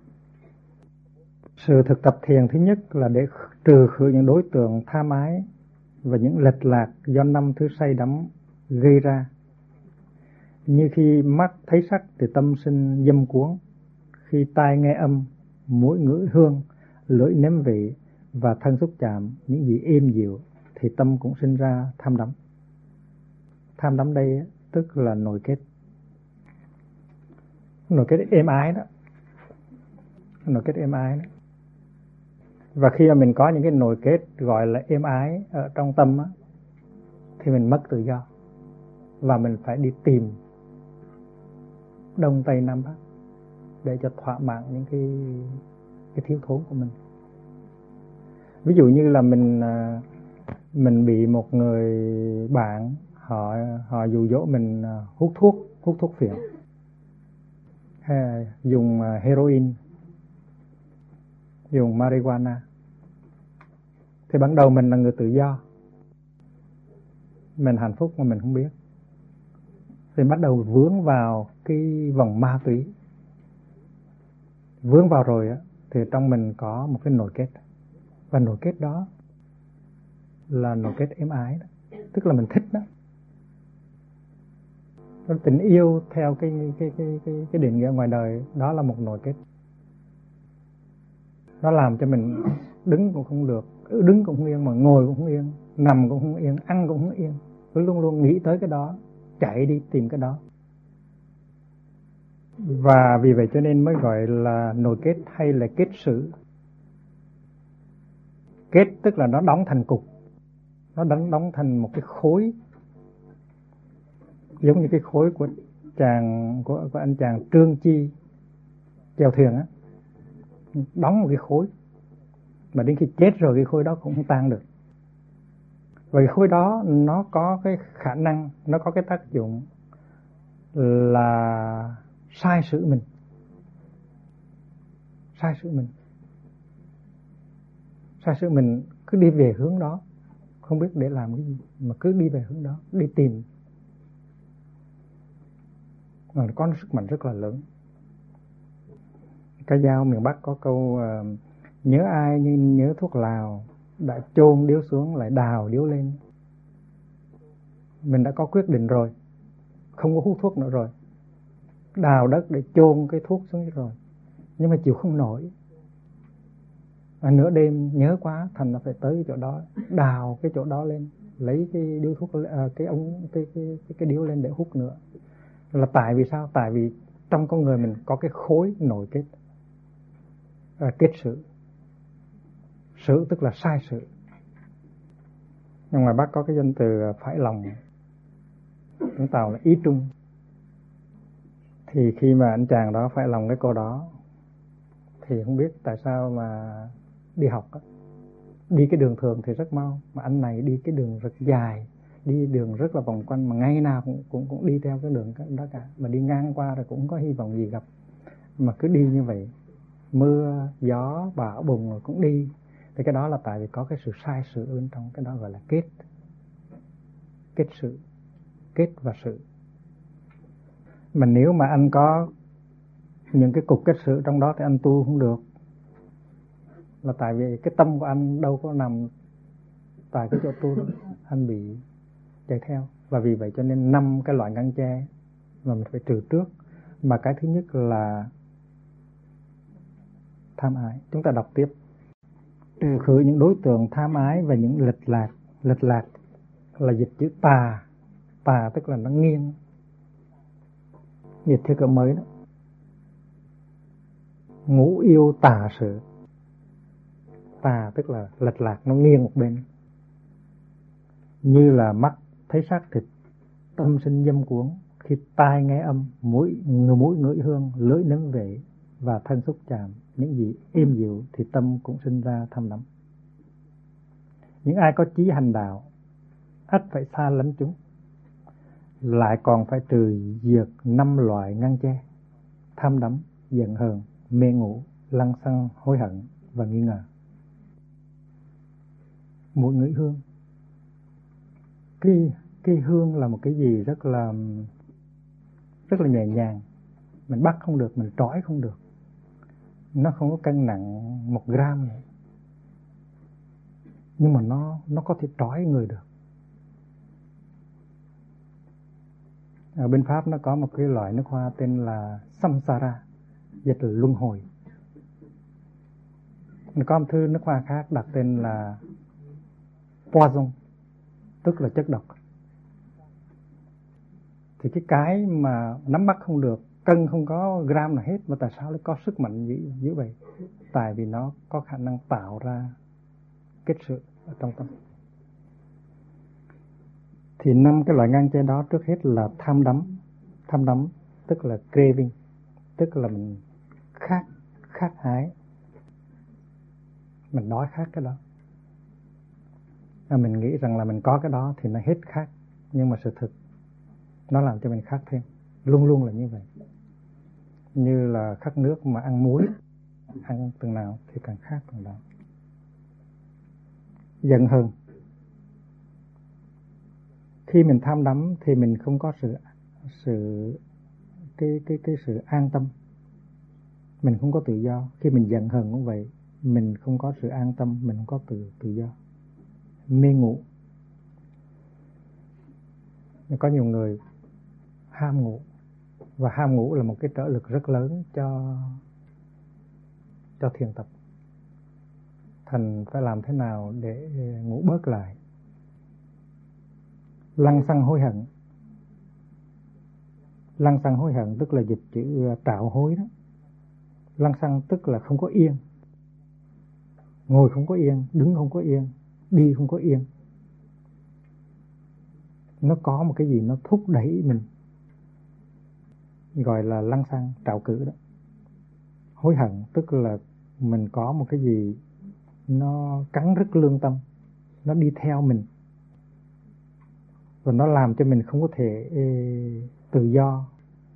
Sự thực tập thiền thứ nhất là để trừ khử những đối tượng tham ái và những lệch lạc do 5 thứ say đắm gây ra. Như khi mắt thấy sắc thì tâm sinh dâm cuốn, khi tai nghe âm, mũi ngửi hương, lưỡi nếm vị và thân xúc chạm những gì êm dịu thì tâm cũng sinh ra tham đắm. Tham đắm đây tức là nồi kết êm ái đó. Nồi kết êm ái đó. Và khi mà mình có những cái nồi kết gọi là êm ái ở trong tâm á, thì mình mất tự do và mình phải đi tìm Đông Tây Nam Bắc để cho thỏa mãn những cái thiếu thốn của mình. Ví dụ như là mình bị một người bạn họ dụ dỗ mình hút thuốc phiện, hay dùng heroin, dùng marijuana. Thì ban đầu mình là người tự do, mình hạnh phúc mà mình không biết. Thì bắt đầu vướng vào cái vòng ma túy. Vướng vào rồi á, thì trong mình có một cái nồi kết. Và nồi kết đó là nồi kết êm ái đó. Tức là mình thích đó. Tình yêu theo cái định nghĩa ngoài đời, đó là một nồi kết. Nó làm cho mình đứng cũng không được, đứng cũng không yên, mà ngồi cũng không yên, nằm cũng không yên, ăn cũng không yên. Cứ luôn luôn nghĩ tới cái đó, chạy đi tìm cái đó. Và vì vậy cho nên mới gọi là nồi kết hay là kết sử. Kết tức là nó đóng thành cục, nó đóng thành một cái khối, giống như cái khối của anh chàng Trương Chi chèo thuyền á, đóng một cái khối mà đến khi chết rồi cái khối đó cũng không tan được. Và cái khối đó nó có cái khả năng, nó có cái tác dụng là sai sử mình. Sai sử mình cứ đi về hướng đó, không biết để làm cái gì, mà cứ đi về hướng đó, đi tìm. Mà nó có sức mạnh rất là lớn. Ca dao miền Bắc có câu nhớ ai như nhớ thuốc lào, đã chôn điếu xuống lại đào điếu lên. Mình đã có quyết định rồi, không có hút thuốc nữa rồi, đào đất để chôn cái thuốc xuống rồi, nhưng mà chịu không nổi. Nửa đêm nhớ quá, thành là phải tới cái chỗ đó, đào cái chỗ đó lên, lấy cái điếu thuốc, cái điếu lên để hút nữa. Là tại vì sao? Tại vì trong con người mình có cái khối nội kết, kết sử. Sử tức là sai sử. Nhưng ngoài Bắc có cái danh từ phải lòng, tiếng Tàu là ý trung. Thì khi mà anh chàng đó phải lòng cái cô đó, thì không biết tại sao mà đi học á, đi cái đường thường thì rất mau, mà anh này đi cái đường rất dài, đi đường rất là vòng quanh, mà ngày nào cũng đi theo cái đường đó cả, mà đi ngang qua rồi cũng không có hy vọng gì gặp, mà cứ đi như vậy, mưa gió bão bùng rồi cũng đi. Thì cái đó là tại vì có cái sự sai sử bên trong, cái đó gọi là kết sử, kết và sử. Mà nếu mà anh có những cái cục kết sử trong đó thì anh tu không được, là tại vì cái tâm của anh đâu có nằm tại cái chỗ tu đó, anh bị chạy theo. Và vì vậy cho nên 5 cái loại ngăn che mà mình phải trừ trước. Mà cái thứ nhất là tham ái. Chúng ta đọc tiếp. Trừ khử những đối tượng tham ái và những lệch lạc. Lệch lạc là dịch chữ tà. Tà tức là nó nghiêng. Dịch theo kiểu mới đó. Ngũ yêu tà sự. Tà tức là lệch lạc, nó nghiêng một bên. Như là mắt thấy xác thịt, tâm sinh dâm cuốn. Khi tai nghe âm, mũi ngửi hương, lưỡi nếm vị và thân xúc chạm những gì êm dịu thì tâm cũng sinh ra tham đắm. Những ai có chí hành đạo ắt phải xa lánh chúng, lại còn phải trừ diệt 5 loại ngăn che: tham đắm, giận hờn, mê ngủ, lăng xăng, hối hận và nghi ngờ. Mũi ngửi hương. Cái hương là một cái gì rất là nhẹ nhàng, mình bắt không được, mình trói không được, nó không có cân nặng 1 gram nữa, nhưng mà nó có thể trói người được. Ở bên Pháp nó có một cái loại nước hoa tên là samsara, dịch là luân hồi. Nó có một thứ nước hoa khác đặt tên là poison, tức là chất độc. Thì cái mà nắm bắt không được, cân không có gram nào hết, mà tại sao nó có sức mạnh dữ vậy? Tại vì nó có khả năng tạo ra kết sự ở trong tâm. Thì 5 cái loại ngăn che đó trước hết là tham đắm. Tham đắm tức là craving, tức là mình khát ái, mình đói khát cái đó. Mình nghĩ rằng là mình có cái đó thì nó hết khát, nhưng mà sự thực nó làm cho mình khát thêm, luôn luôn là như vậy. Như là khát nước mà ăn muối, ăn từng nào thì càng khát từng đó. Giận hờn, khi mình tham đắm thì mình không có sự an tâm, mình không có tự do. Khi mình giận hờn cũng vậy, mình không có sự an tâm, mình không có tự do. Mê ngủ, có nhiều người ham ngủ, và ham ngủ là một cái trở lực rất lớn cho thiền tập. Thành phải làm thế nào để ngủ bớt lại. Lăng xăng hối hận, lăng xăng hối hận tức là dịch chữ trạo hối đó. Lăng xăng tức là không có yên, ngồi không có yên, đứng không có yên, đi không có yên. Nó có một cái gì nó thúc đẩy mình, gọi là lăng xăng, trạo cử đó. Hối hận tức là mình có một cái gì nó cắn rứt lương tâm, nó đi theo mình, và nó làm cho mình không có thể tự do,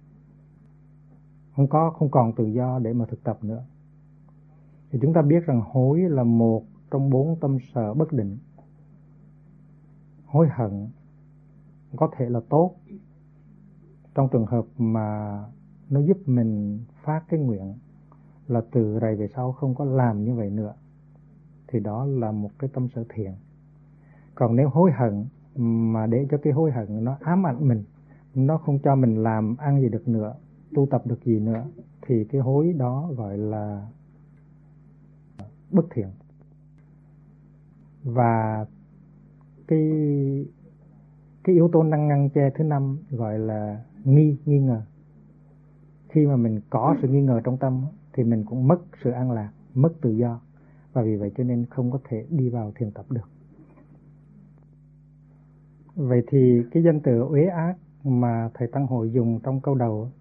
không còn tự do để mà thực tập nữa. Thì chúng ta biết rằng hối là một trong 4 tâm sở bất định. Hối hận có thể là tốt trong trường hợp mà nó giúp mình phát cái nguyện là từ rày về sau không có làm như vậy nữa, thì đó là một cái tâm sở thiện. Còn nếu hối hận mà để cho cái hối hận nó ám ảnh mình, nó không cho mình làm ăn gì được nữa, tu tập được gì nữa, thì cái hối đó gọi là bất thiện. Và cái yếu tố năng ngăn che thứ 5 gọi là nghi ngờ. Khi mà mình có sự nghi ngờ trong tâm thì mình cũng mất sự an lạc, mất tự do, và vì vậy cho nên không có thể đi vào thiền tập được. Vậy thì cái danh từ uế ác mà thầy Tăng Hội dùng trong câu đầu,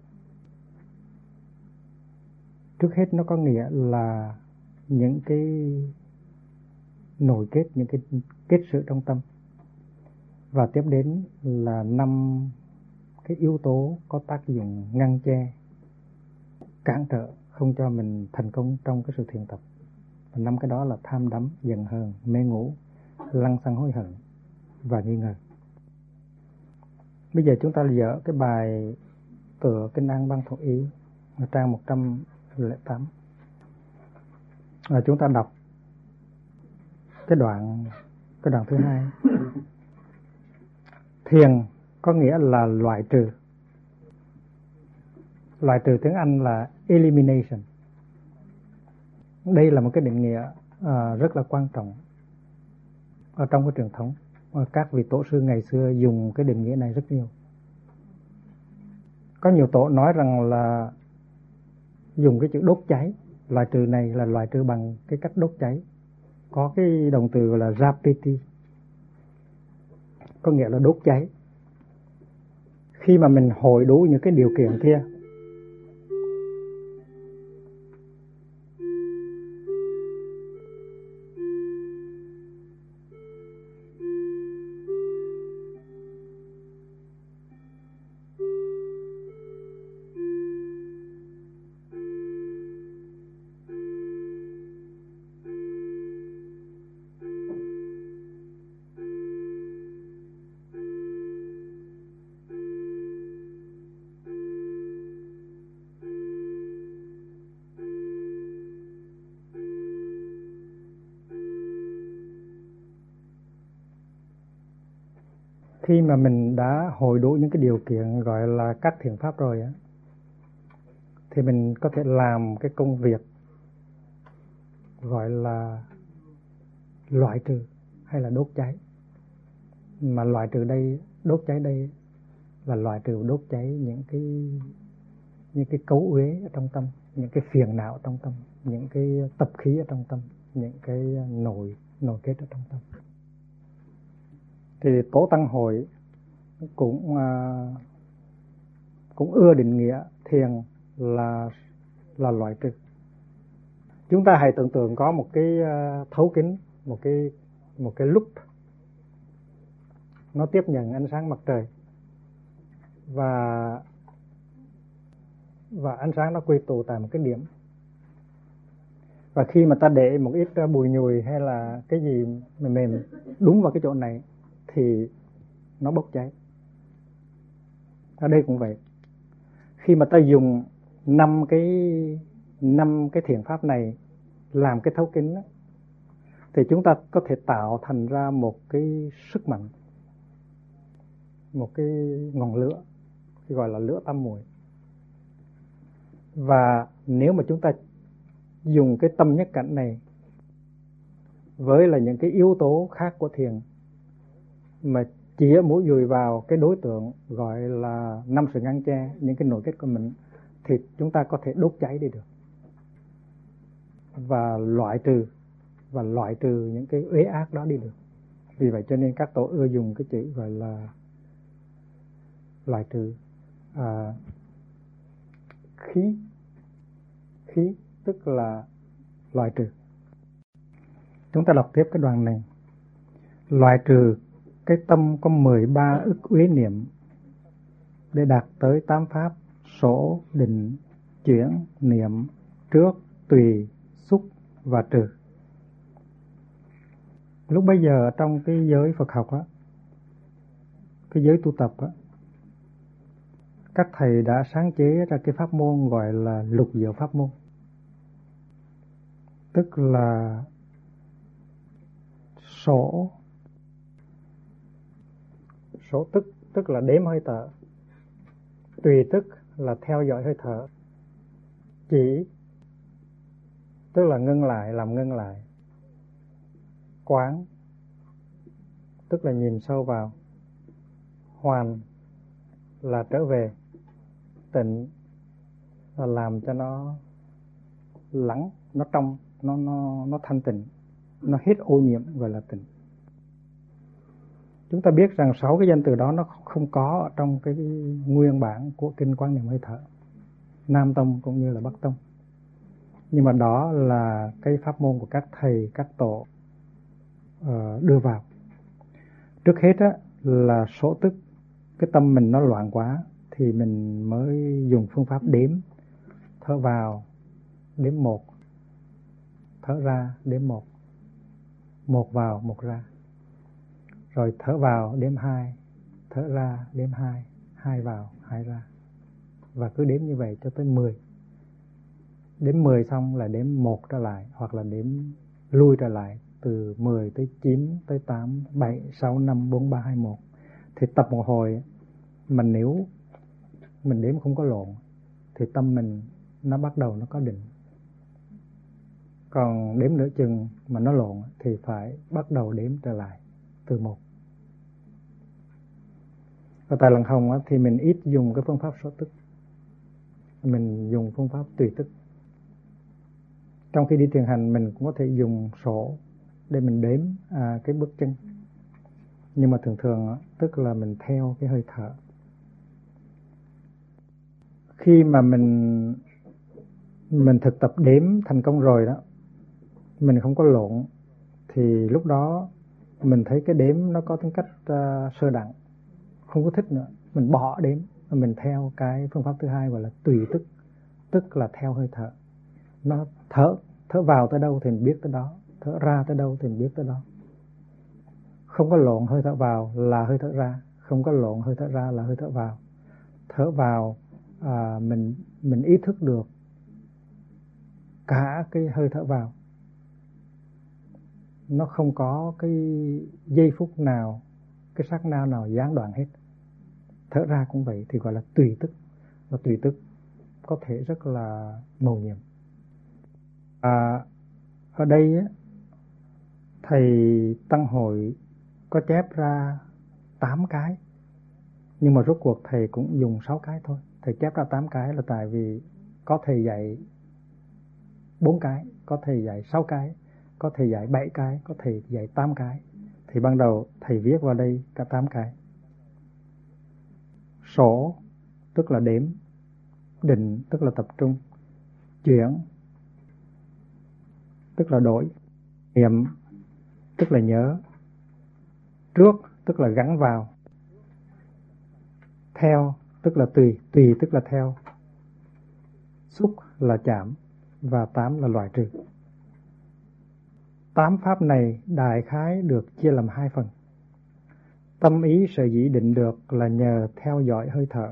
trước hết nó có nghĩa là những cái nội kết, những cái kết sự trong tâm, và tiếp đến là 5 cái yếu tố có tác dụng ngăn che, cản trở, không cho mình thành công trong cái sự thiền tập. Và 5 cái đó là tham đắm, giận hờn, mê ngủ, lăng xăng hối hận và nghi ngờ. Bây giờ chúng ta dở cái bài tựa Kinh An Bang Thọ Ý ở trang 108. Chúng ta đọc cái đoạn thứ 2. Thiền có nghĩa là loại trừ. Loại trừ tiếng Anh là elimination. Đây là một cái định nghĩa rất là quan trọng ở trong cái truyền thống. Các vị tổ sư ngày xưa dùng cái định nghĩa này rất nhiều. Có nhiều tổ nói rằng là dùng cái chữ đốt cháy. Loại trừ này là loại trừ bằng cái cách đốt cháy. Có cái động từ gọi là rapiti, có nghĩa là đốt cháy. Khi mà mình hội đủ những cái điều kiện kia, khi mà mình đã hội đủ những cái điều kiện gọi là các thiện pháp rồi á, thì mình có thể làm cái công việc gọi là loại trừ hay là đốt cháy. Mà loại trừ đây, đốt cháy đây là loại trừ đốt cháy những cái cấu uế ở trong tâm, những cái phiền não trong tâm, những cái tập khí ở trong tâm, những cái nội kết ở trong tâm. Thì Tổ Tăng Hội cũng cũng ưa định nghĩa thiền là loại trừ. Chúng ta hãy tưởng tượng có một cái thấu kính, một cái lúc nó tiếp nhận ánh sáng mặt trời, và ánh sáng nó quy tụ tại một cái điểm. Và khi mà ta để một ít bùi nhùi hay là cái gì mềm đúng vào cái chỗ này thì nó bốc cháy. Ở đây cũng vậy. Khi mà ta dùng năm cái thiền pháp này làm cái thấu kính đó, thì chúng ta có thể tạo thành ra một cái sức mạnh, một cái ngọn lửa, gọi là lửa tam muội. Và nếu mà chúng ta dùng cái tâm nhất cảnh này với là những cái yếu tố khác của thiền mà chĩa mũi dùi vào cái đối tượng gọi là 5 sự ngăn che, những cái nội kết của mình, thì chúng ta có thể đốt cháy đi được và loại trừ những cái uế ác đó đi được. Vì vậy cho nên các tổ ưa dùng cái chữ gọi là loại trừ. Khí tức là loại trừ. Chúng ta đọc tiếp cái đoạn này. Loại trừ cái tâm có 13 ức uế niệm để đạt tới 8 pháp: sổ, định, chuyển, niệm, trước, tùy, xúc và trừ. Lúc bây giờ trong cái giới Phật học á, cái giới tu tập á, các thầy đã sáng chế ra cái pháp môn gọi là lục diệu pháp môn. Tức là sổ tức là đếm hơi thở, tùy tức là theo dõi hơi thở, chỉ tức là ngưng lại, làm ngưng lại, quán tức là nhìn sâu vào, hoàn là trở về, tịnh là làm cho nó lắng, nó trong, nó thanh tịnh, nó hết ô nhiễm, gọi là tịnh. Chúng ta biết rằng 6 cái danh từ đó nó không có ở trong cái nguyên bản của kinh Quán Niệm Hơi Thở, Nam Tông cũng như là Bắc Tông. Nhưng mà đó là cái pháp môn của các thầy, các tổ đưa vào. Trước hết á, là số tức, cái tâm mình nó loạn quá thì mình mới dùng phương pháp đếm. Thở vào, đếm 1. Thở ra, đếm 1. 1 vào, 1 ra. Rồi thở vào, đếm 2. Thở ra, đếm 2. 2 vào, 2 ra. Và cứ đếm như vậy cho tới 10. Đếm 10 xong là đếm 1 trở lại, hoặc là đếm lui trở lại từ 10 tới 9, tới 8, 7, 6, 5, 4, 3, 2, 1. Thì tập một hồi mà nếu mình đếm không có lộn thì tâm mình nó bắt đầu nó có định. Còn đếm nửa chừng mà nó lộn thì phải bắt đầu đếm trở lại từ 1. Và tại lần hồng thì mình ít dùng cái phương pháp số tức, mình dùng phương pháp tùy tức. Trong khi đi thiền hành mình cũng có thể dùng sổ để mình đếm cái bước chân, nhưng mà thường tức là mình theo cái hơi thở. Khi mà mình thực tập đếm thành công rồi đó, mình không có lộn, thì lúc đó mình thấy cái đếm nó có tính cách sơ đẳng, không có thích nữa, mình bỏ đếm, mình theo cái phương pháp thứ hai gọi là tùy tức, tức là theo hơi thở. Nó thở vào tới đâu thì mình biết tới đó, thở ra tới đâu thì mình biết tới đó. Không có lộn hơi thở vào là hơi thở ra, không có lộn hơi thở ra là hơi thở vào. Thở vào mình ý thức được cả cái hơi thở vào, nó không có cái giây phút nào, cái sát na nào gián đoạn hết. Thở ra cũng vậy, thì gọi là tùy tức. Và tùy tức có thể rất là mầu nhiệm. Ở đây thầy Tăng Hội có chép ra 8 cái, nhưng mà rốt cuộc thầy cũng dùng 6 cái thôi. Thầy chép ra 8 cái là tại vì có thầy dạy 4 cái, có thầy dạy 6 cái, có thầy dạy 7 cái, có thầy dạy 8 cái. Thì ban đầu thầy viết vào đây cả 8 cái. Sổ tức là đếm, định tức là tập trung, chuyển tức là đổi, niệm tức là nhớ, trước tức là gắn vào, theo tức là tùy, tùy tức là theo, xúc là chạm, và tám là loại trừ. 8 pháp này đại khái được chia làm 2 phần. Tâm ý sở dĩ định được là nhờ theo dõi hơi thở.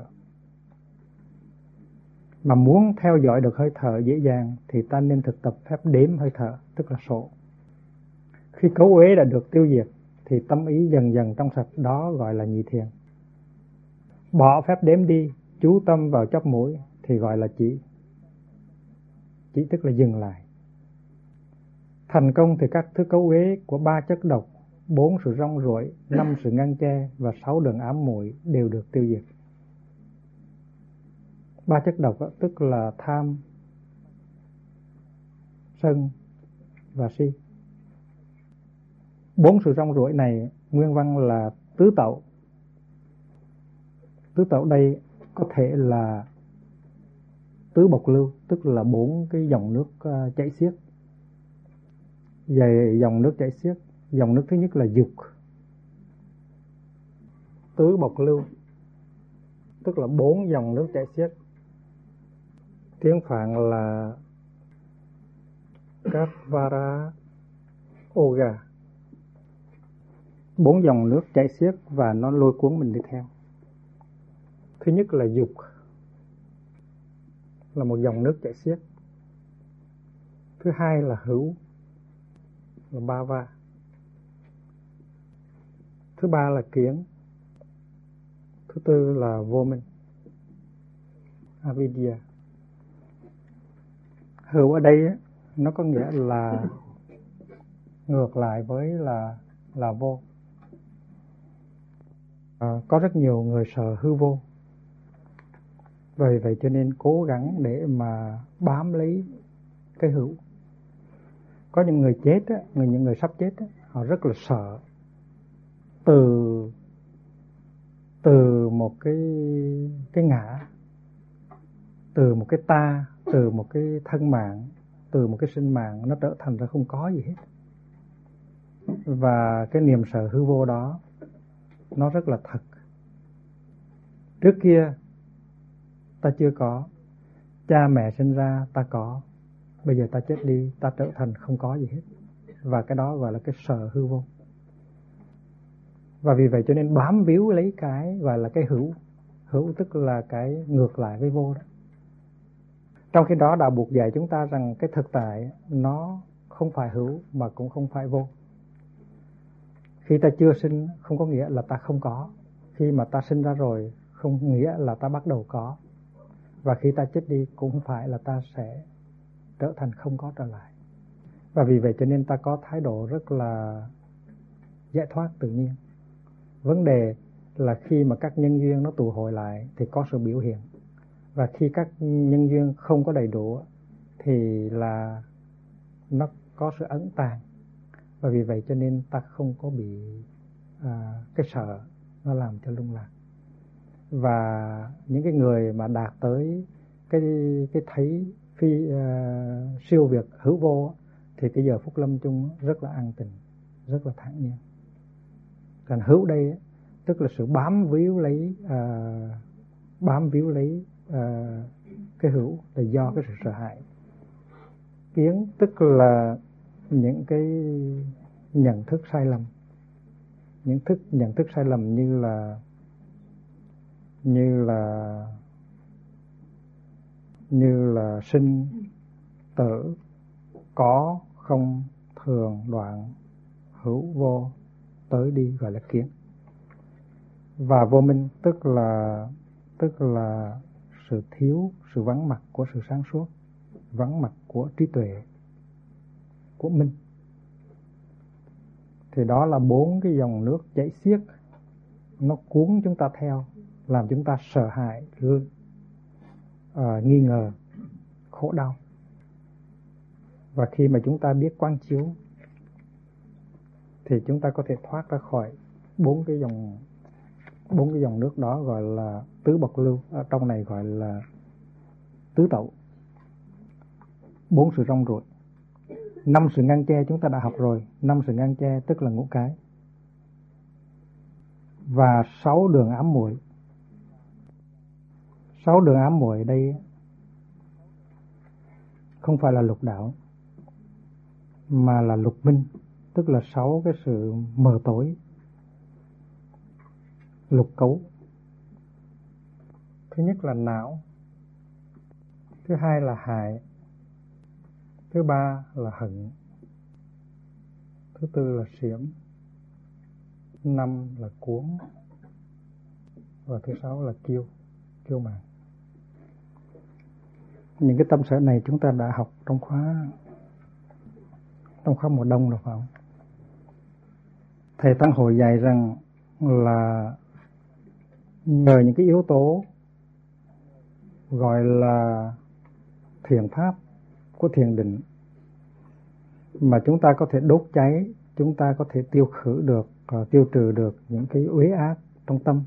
Mà muốn theo dõi được hơi thở dễ dàng thì ta nên thực tập phép đếm hơi thở, tức là số. Khi cấu uế đã được tiêu diệt thì tâm ý dần dần trong sạch, đó gọi là nhị thiền. Bỏ phép đếm đi, chú tâm vào chóp mũi thì gọi là chỉ. Chỉ tức là dừng lại. Thành công thì các thứ cấu uế của 3 chất độc, 4 sự rong ruổi, 5 sự ngăn che và 6 đường ám muội đều được tiêu diệt. 3 chất độc tức là tham, sân và si. 4 sự rong ruổi này nguyên văn là tứ tẩu. Tứ tẩu đây có thể là tứ bộc lưu, tức là 4 cái dòng nước chảy xiết. Về dòng nước chảy xiết, dòng nước thứ nhất là dục. Tứ bộc lưu tức là 4 dòng nước chảy xiết. Tiếng Phạn là Katvara Oga. 4 dòng nước chảy xiết và nó lôi cuốn mình đi theo. Thứ nhất là dục, là một dòng nước chảy xiết. Thứ hai là hữu, là bhava. Thứ ba là kiến. Thứ tư là vô minh, avidya. Hữu ở đây nó có nghĩa là ngược lại với là vô. Có rất nhiều người sợ hư vô. Vậy cho nên cố gắng để mà bám lấy cái hữu. Có những người chết những người sắp chết họ rất là sợ từ một cái ngã, từ một cái ta, từ một cái thân mạng, từ một cái sinh mạng nó trở thành ra không có gì hết. Và cái niềm sợ hư vô đó nó rất là thật. Trước kia ta chưa có, cha mẹ sinh ra ta có, bây giờ ta chết đi ta trở thành không có gì hết. Và cái đó gọi là cái sợ hư vô. Và vì vậy cho nên bám víu lấy cái gọi là cái hữu. Hữu tức là cái ngược lại với vô đó. Trong khi đó đạo Phật dạy chúng ta rằng cái thực tại nó không phải hữu mà cũng không phải vô. Khi ta chưa sinh không có nghĩa là ta không có. Khi mà ta sinh ra rồi không nghĩa là ta bắt đầu có. Và khi ta chết đi cũng không phải là ta sẽ trở thành không có trở lại. Và vì vậy cho nên ta có thái độ rất là giải thoát tự nhiên. Vấn đề là khi mà các nhân duyên nó tụ hội lại thì có sự biểu hiện. Và khi các nhân duyên không có đầy đủ thì là nó có sự ẩn tàng. Và vì vậy cho nên ta không có bị cái sợ nó làm cho lung lạc. Và những cái người mà đạt tới cái thấy siêu việt hữu vô thì cái giờ phút lâm chung rất là an tịnh, rất là thản nhiên. Còn hữu đây tức là sự bám víu lấy cái hữu là do cái sự sợ hãi. Kiến tức là những cái nhận thức sai lầm, nhận thức sai lầm như là sinh tử, có không, thường đoạn, hữu vô, tới đi gọi là kiến. Và vô minh tức là sự thiếu, sự vắng mặt của sự sáng suốt, vắng mặt của trí tuệ, của minh. Thì đó là 4 cái dòng nước chảy xiết, nó cuốn chúng ta theo, làm chúng ta sợ hãi, nghi ngờ, khổ đau. Và khi mà chúng ta biết quán chiếu thì chúng ta có thể thoát ra khỏi 4 cái 4 cái dòng nước đó gọi là tứ bộc lưu, ở trong này gọi là tứ tẩu. 4 sự rong ruổi. 5 sự ngăn che chúng ta đã học rồi. 5 sự ngăn che tức là ngũ cái. Và 6 đường ám muội. 6 đường ám muội đây không phải là lục đạo, mà là lục minh, tức là 6 cái sự mờ tối, lục cấu. Thứ nhất là não, thứ hai là hại, thứ ba là hận, thứ tư là xiểm, 5 là cuốn, và thứ 6 là kiêu mạn. Những cái tâm sở này chúng ta đã học trong khóa mùa đông rồi phải không? Thầy Tăng Hội dạy rằng là nhờ những cái yếu tố gọi là thiền pháp của thiền định mà chúng ta có thể đốt cháy, chúng ta có thể tiêu khử được, tiêu trừ được những cái uế ác trong tâm.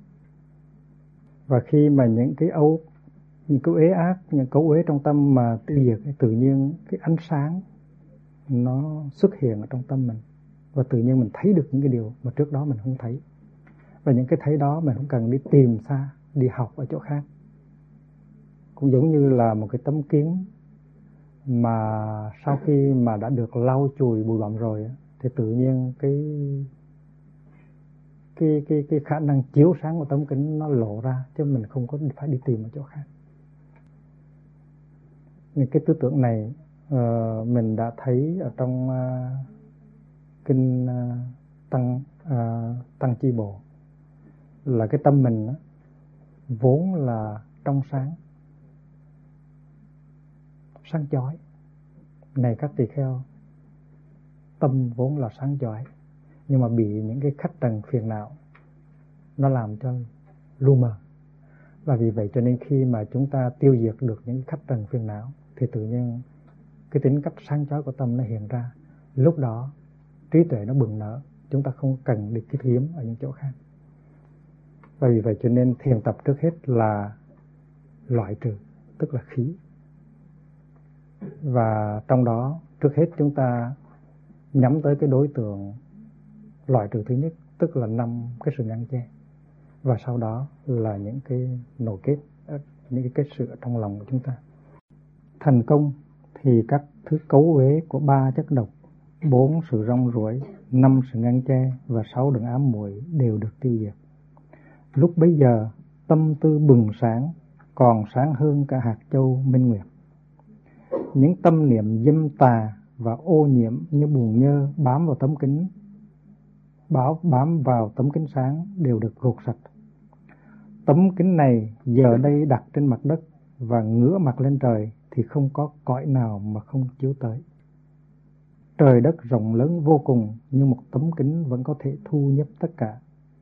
Và khi mà những cái uế ác, những cấu uế trong tâm mà tiêu diệt, tự nhiên cái ánh sáng nó xuất hiện ở trong tâm mình, và tự nhiên mình thấy được những cái điều mà trước đó mình không thấy. Và những cái thấy đó mình không cần đi tìm xa, đi học ở chỗ khác. Cũng giống như là một cái tấm kiến mà sau khi mà đã được lau chùi bụi bặm rồi thì tự nhiên cái khả năng chiếu sáng của tấm kính nó lộ ra, chứ mình không có phải đi tìm ở chỗ khác. Những cái tư tưởng này mình đã thấy ở trong kinh Tăng Chi Bộ, là cái tâm mình vốn là trong sáng chói. Này các tỳ kheo, tâm vốn là sáng chói, nhưng mà bị những cái khách trần phiền não nó làm cho lu mờ. Và vì vậy cho nên khi mà chúng ta tiêu diệt được những khách trần phiền não thì tự nhiên cái tính cách sáng chói của tâm nó hiện ra. Lúc đó trí tuệ nó bừng nở, chúng ta không cần đi kiếm hiếm ở những chỗ khác. Và vì vậy cho nên thiền tập trước hết là loại trừ, tức là khí. Và trong đó trước hết chúng ta nhắm tới cái đối tượng loại trừ thứ nhất, tức là 5 cái sự ngăn che. Và sau đó là những cái nội kết, những cái kết sự trong lòng của chúng ta. Thành công thì các thứ cấu uế của 3 chất độc, 4 sự rong ruổi, 5 sự ngăn che và 6 đường ám muội đều được tiêu diệt. Lúc bấy giờ tâm tư bừng sáng, còn sáng hơn cả hạt châu minh nguyệt. Những tâm niệm dâm tà và ô nhiễm như bùn nhơ bám vào tấm kính, bám vào tấm kính sáng đều được gột sạch. Tấm kính này giờ đây đặt trên mặt đất và ngửa mặt lên trời thì không có cõi nào mà không chiếu tới. Trời đất rộng lớn vô cùng, nhưng một tấm kính vẫn có thể thu nhếp tất cả.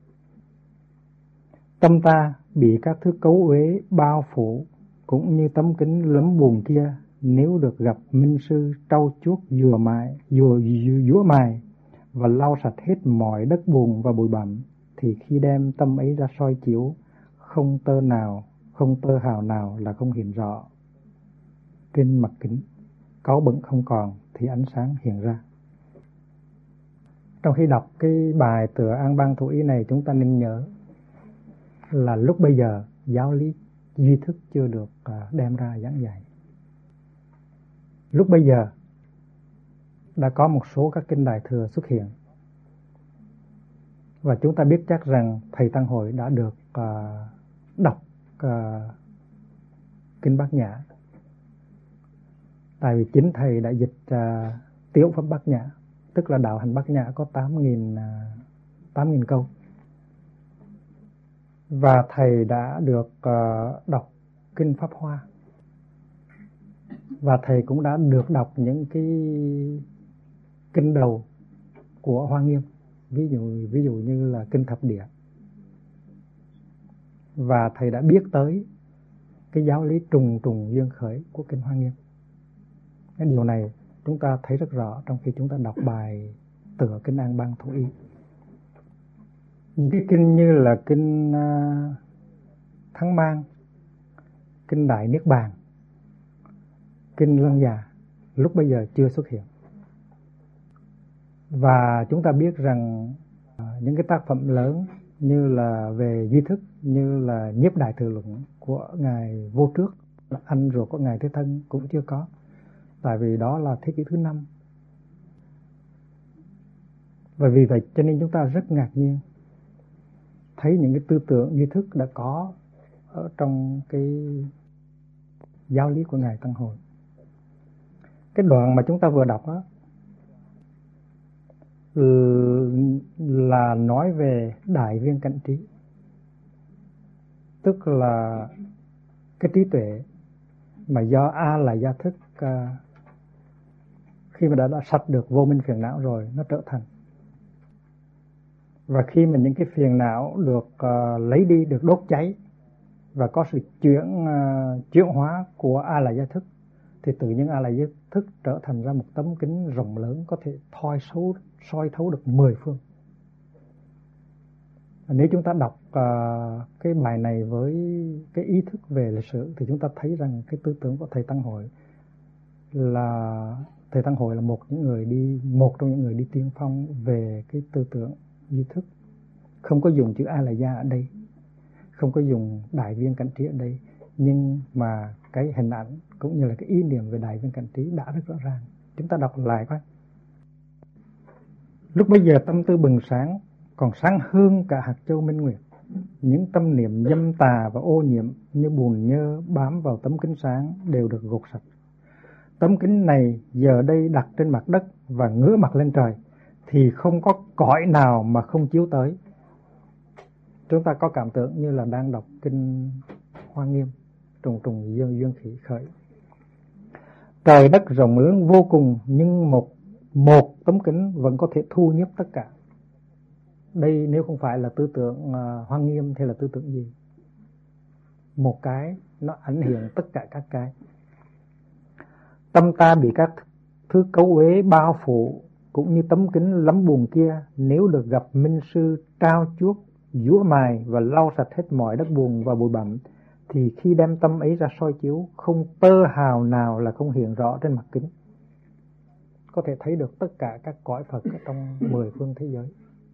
Tâm ta bị các thứ cấu uế bao phủ, cũng như tấm kính lấm bùn kia. Nếu được gặp minh sư trau chuốt dúa mài và lau sạch hết mọi đất bùn và bụi bặm, thì khi đem tâm ấy ra soi chiếu, không tơ hào nào là không hiện rõ trên mặt kính. Cáu bẩn không còn thì ánh sáng hiện ra. Trong khi đọc cái bài tựa An Bang Thủ Ý này, chúng ta nên nhớ là lúc bây giờ giáo lý duy thức chưa được đem ra giảng dạy. Lúc bây giờ đã có một số các kinh Đại Thừa xuất hiện, và chúng ta biết chắc rằng thầy Tăng Hội đã được đọc kinh Bát Nhã, tại vì chính thầy đã dịch Tiểu Pháp Bát Nhã, tức là đạo hành Bát Nhã có 8.000 câu, và thầy đã được đọc kinh Pháp Hoa, và thầy cũng đã được đọc những cái kinh đầu của Hoa Nghiêm, ví dụ như là kinh Thập Địa, và thầy đã biết tới cái giáo lý trùng duyên khởi của kinh Hoa Nghiêm. Cái điều này chúng ta thấy rất rõ trong khi chúng ta đọc bài tựa kinh An Bang Thủ Ý. Những cái kinh như là kinh Thắng Mang, kinh Đại Niết Bàn, kinh Lăng Già lúc bây giờ chưa xuất hiện. Và chúng ta biết rằng những cái tác phẩm lớn như là về duy thức, như là Nhiếp Đại Thừa Luận của Ngài Vô Trước, anh ruột của Ngài Thế Thân cũng chưa có. Tại vì đó là thế kỷ thứ 5. Và vì vậy cho nên chúng ta rất ngạc nhiên thấy những cái tư tưởng duy thức đã có ở trong cái giáo lý của Ngài Tăng Hội. Cái đoạn mà chúng ta vừa đọc đó là nói về đại viên cảnh trí, tức là cái trí tuệ mà do A là do thức, khi mà đã sạch được vô minh phiền não rồi nó trở thành. Và khi mà những cái phiền não được lấy đi, được đốt cháy và có sự chuyển hóa của A la gia thức, thì tự nhiên A la gia thức trở thành ra một tấm kính rộng lớn có thể soi thấu được 10 phương. Nếu chúng ta đọc cái bài này với cái ý thức về lịch sử thì chúng ta thấy rằng cái tư tưởng của thầy Tăng Hội là một trong những người đi tiên phong về cái tư tưởng duy thức. Không có dùng chữ A la gia ở đây, không có dùng đại viên cảnh trí ở đây, nhưng mà cái hình ảnh cũng như là cái ý niệm về đại viên cảnh trí đã rất rõ ràng. Chúng ta đọc lại coi. Lúc bấy giờ tâm tư bừng sáng, còn sáng hơn cả hạt châu minh nguyệt. Những tâm niệm dâm tà và ô nhiễm như bùn nhơ bám vào tấm kính sáng đều được gột sạch. Tấm kính này giờ đây đặt trên mặt đất và ngửa mặt lên trời thì không có cõi nào mà không chiếu tới. Chúng ta có cảm tưởng như là đang đọc kinh Hoa Nghiêm, trùng trùng dương khỉ khởi. Trời đất rộng lớn vô cùng, nhưng một tấm kính vẫn có thể thu nhiếp tất cả. Đây nếu không phải là tư tưởng Hoa Nghiêm thì là tư tưởng gì? Một cái nó ảnh hưởng tất cả các cái. Tâm ta bị các thứ cấu uế bao phủ, cũng như tấm kính lấm bùn kia, nếu được gặp minh sư trao chuốt, giũa mài và lau sạch hết mọi đất bùn và bụi bặm, thì khi đem tâm ấy ra soi chiếu, không tơ hào nào là không hiện rõ trên mặt kính. Có thể thấy được tất cả các cõi Phật ở trong 10 phương thế giới.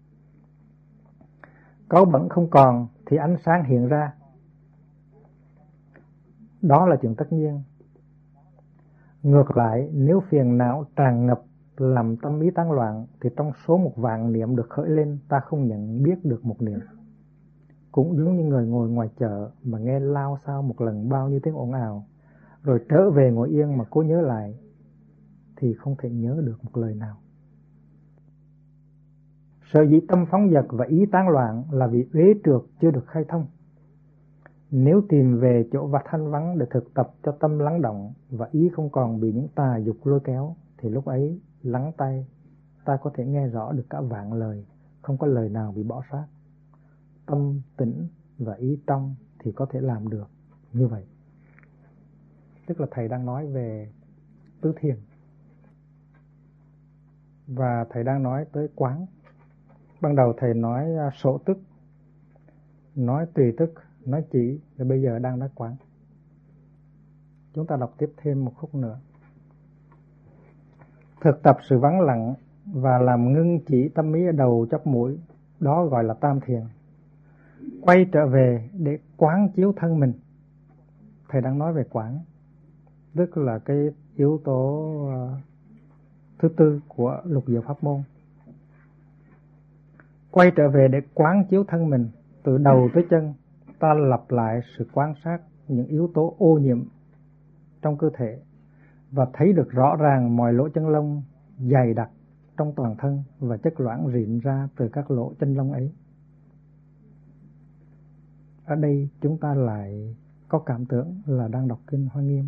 Cáu bẩn không còn thì ánh sáng hiện ra. Đó là chuyện tất nhiên. Ngược lại, nếu phiền não tràn ngập làm tâm ý tán loạn, thì trong số 1 vạn niệm được khởi lên, ta không nhận biết được một niệm. Cũng giống như người ngồi ngoài chợ mà nghe lao xao một lần bao nhiêu tiếng ồn ào, rồi trở về ngồi yên mà cố nhớ lại thì không thể nhớ được một lời nào. Sở dĩ tâm phóng dật và ý tán loạn là vì uế trượt chưa được khai thông. Nếu tìm về chỗ và thanh vắng để thực tập cho tâm lắng động và ý không còn bị những tà dục lôi kéo, thì lúc ấy lắng tay ta có thể nghe rõ được cả vạn lời, không có lời nào bị bỏ sót. Tâm tĩnh và ý trong thì có thể làm được như vậy. Tức là thầy đang nói về tứ thiền, và thầy đang nói tới quán. Ban đầu thầy nói sổ tức, nói tùy tức, nói chỉ, và bây giờ đang nói quán. Chúng ta đọc tiếp thêm một khúc nữa. Thực tập sự vắng lặng và làm ngưng chỉ tâm ý ở đầu chóp mũi, đó gọi là tam thiền. Quay trở về để quán chiếu thân mình. Thầy đang nói về quán, tức là cái yếu tố thứ tư của lục diệu pháp môn. Quay trở về để quán chiếu thân mình, từ đầu tới chân, ta lặp lại sự quan sát những yếu tố ô nhiễm trong cơ thể và thấy được rõ ràng mọi lỗ chân lông dày đặc trong toàn thân và chất loãng rịn ra từ các lỗ chân lông ấy. Ở đây chúng ta lại có cảm tưởng là đang đọc kinh Hoa Nghiêm,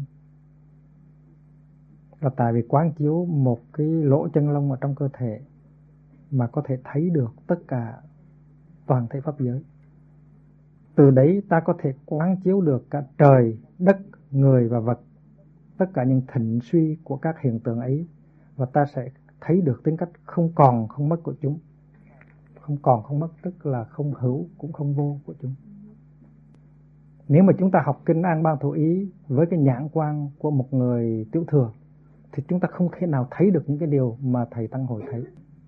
là tại vì quán chiếu một cái lỗ chân lông ở trong cơ thể mà có thể thấy được tất cả toàn thể pháp giới. Từ đấy ta có thể quán chiếu được cả trời, đất, người và vật, tất cả những thịnh suy của các hiện tượng ấy, và ta sẽ thấy được tính cách không còn không mất của chúng. không còn không mất, tức là không hữu cũng không vô của chúng. Nếu mà chúng ta học kinh An Bang Thủ Ý với cái nhãn quan của một người tiểu thừa thì chúng ta không thể nào thấy được những cái điều mà thầy Tăng Hội thấy.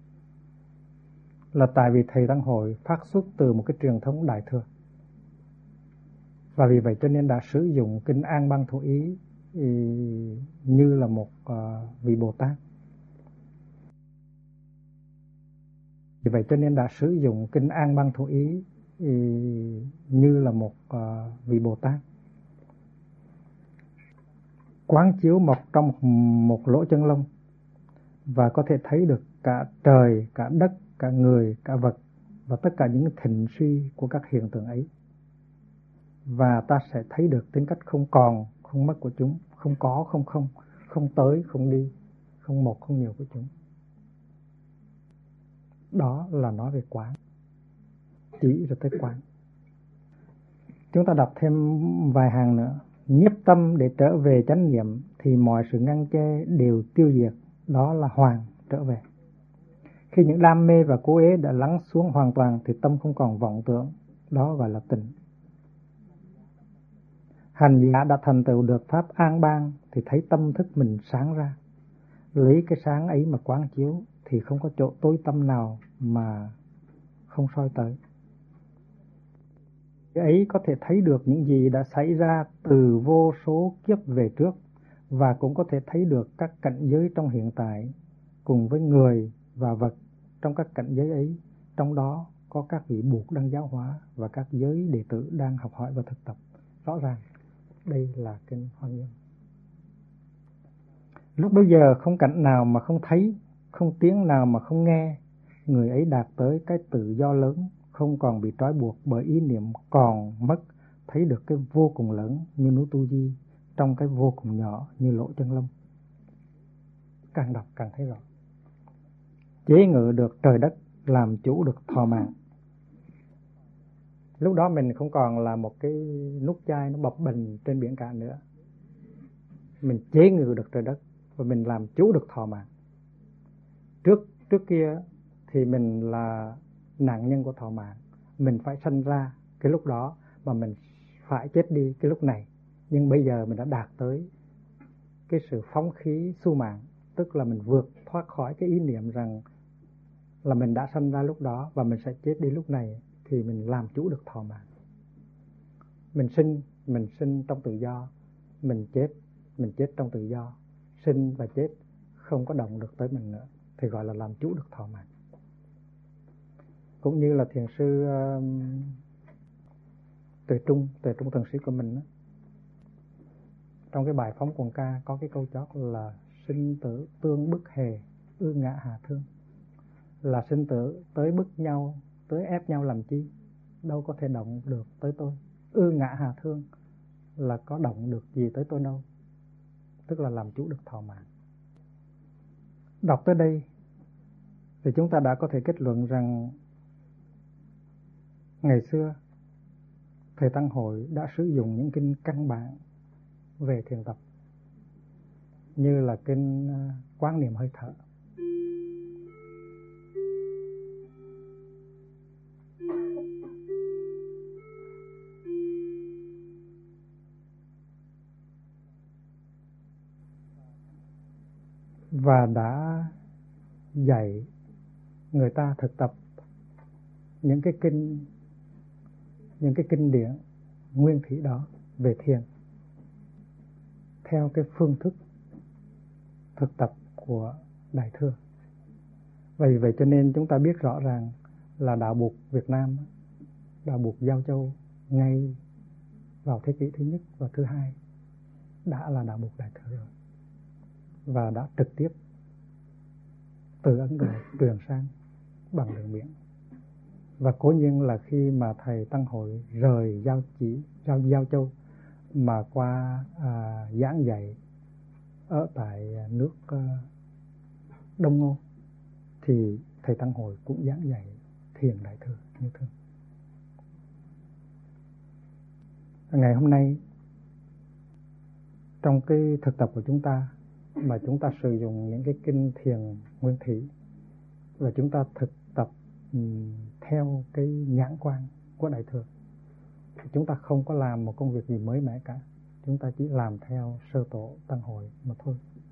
Là tại vì thầy Tăng Hội phát xuất từ một cái truyền thống đại thừa. Và vì vậy cho nên đã sử dụng kinh An Bang Thủ Ý như là một vị Bồ Tát. Vì vậy cho nên đã sử dụng kinh An Bang Thủ Ý như là một vị Bồ Tát. Quán chiếu một trong một lỗ chân lông và có thể thấy được cả trời, cả đất, cả người, cả vật và tất cả những thịnh suy của các hiện tượng ấy. Và ta sẽ thấy được tính cách không còn, không mất của chúng, không có, không, không tới, không đi, không một, không nhiều của chúng. Đó là nói về quán, chỉ rồi tới quán. Chúng ta đọc thêm vài hàng nữa. Nhiếp tâm để trở về chánh niệm thì mọi sự ngăn che đều tiêu diệt, đó là hoàn trở về. Khi những đam mê và cố uế đã lắng xuống hoàn toàn thì tâm không còn vọng tưởng, đó gọi là tịnh. Hành giả đã thành tựu được pháp an bang thì thấy tâm thức mình sáng ra. Lấy cái sáng ấy mà quán chiếu thì không có chỗ tối tâm nào mà không soi tới. Cái ấy có thể thấy được những gì đã xảy ra từ vô số kiếp về trước và cũng có thể thấy được các cảnh giới trong hiện tại cùng với người và vật trong các cảnh giới ấy. Trong đó có các vị buộc đang giáo hóa và các giới đệ tử đang học hỏi và thực tập. Rõ ràng đây là kinh Hoa Nghiêm. Lúc bấy giờ không cảnh nào mà không thấy, không tiếng nào mà không nghe. Người ấy đạt tới cái tự do lớn, không còn bị trói buộc bởi ý niệm còn mất, thấy được cái vô cùng lớn như núi Tu Di, trong cái vô cùng nhỏ như lỗ chân lông. Càng đọc càng thấy rõ. Chế ngự được trời đất, làm chủ được thọ mạng. Lúc đó mình không còn là một cái nút chai nó bập bềnh trên biển cả nữa. Mình chế ngự được trời đất và mình làm chủ được thọ mạng. Trước kia thì mình là nạn nhân của thọ mạng. Mình phải sanh ra cái lúc đó mà mình phải chết đi cái lúc này. Nhưng bây giờ mình đã đạt tới cái sự phóng khí su mạng, tức là mình vượt thoát khỏi cái ý niệm rằng là mình đã sanh ra lúc đó và mình sẽ chết đi lúc này, thì mình làm chủ được thọ mạng. Mình sinh trong tự do, mình chết trong tự do. Sinh và chết không có động được tới mình nữa, thì gọi là làm chủ được thọ mạng. Cũng như là thiền sư Tuệ Trung Thần Sĩ của mình đó, trong cái bài Phóng Quần Ca có cái câu chót là sinh tử tương bức hề, ư ngã hà thương. Là sinh tử tới bức nhau, tới ép nhau làm chi, đâu có thể động được tới tôi. Ư ngã hà thương là có động được gì tới tôi đâu, tức là làm chủ được thọ mạng. Đọc tới đây thì chúng ta đã có thể kết luận rằng ngày xưa thầy Tăng Hội đã sử dụng những kinh căn bản về thiền tập, như là kinh Quán Niệm Hơi Thở, và đã dạy người ta thực tập những cái kinh điển nguyên thủy đó về thiền theo cái phương thức thực tập của Đại Thừa. Vì vậy cho nên chúng ta biết rõ ràng là đạo buộc Việt Nam, đạo buộc Giao Châu ngay vào thế kỷ thứ nhất và thứ hai đã là đạo buộc Đại Thừa rồi, và đã trực tiếp từ Ấn Độ truyền sang bằng đường biển. Và cố nhiên là khi mà thầy Tăng Hội rời Giao Châu mà qua giảng dạy ở tại nước Đông Ngô, thì thầy Tăng Hội cũng giảng dạy thiền Đại Thừa như thường. Ngày hôm nay trong cái thực tập của chúng ta mà chúng ta sử dụng những cái kinh thiền nguyên thủy và chúng ta thực tập theo cái nhãn quan của Đại Thừa. Chúng ta không có làm một công việc gì mới mẻ cả, chúng ta chỉ làm theo sơ tổ tăng hội mà thôi.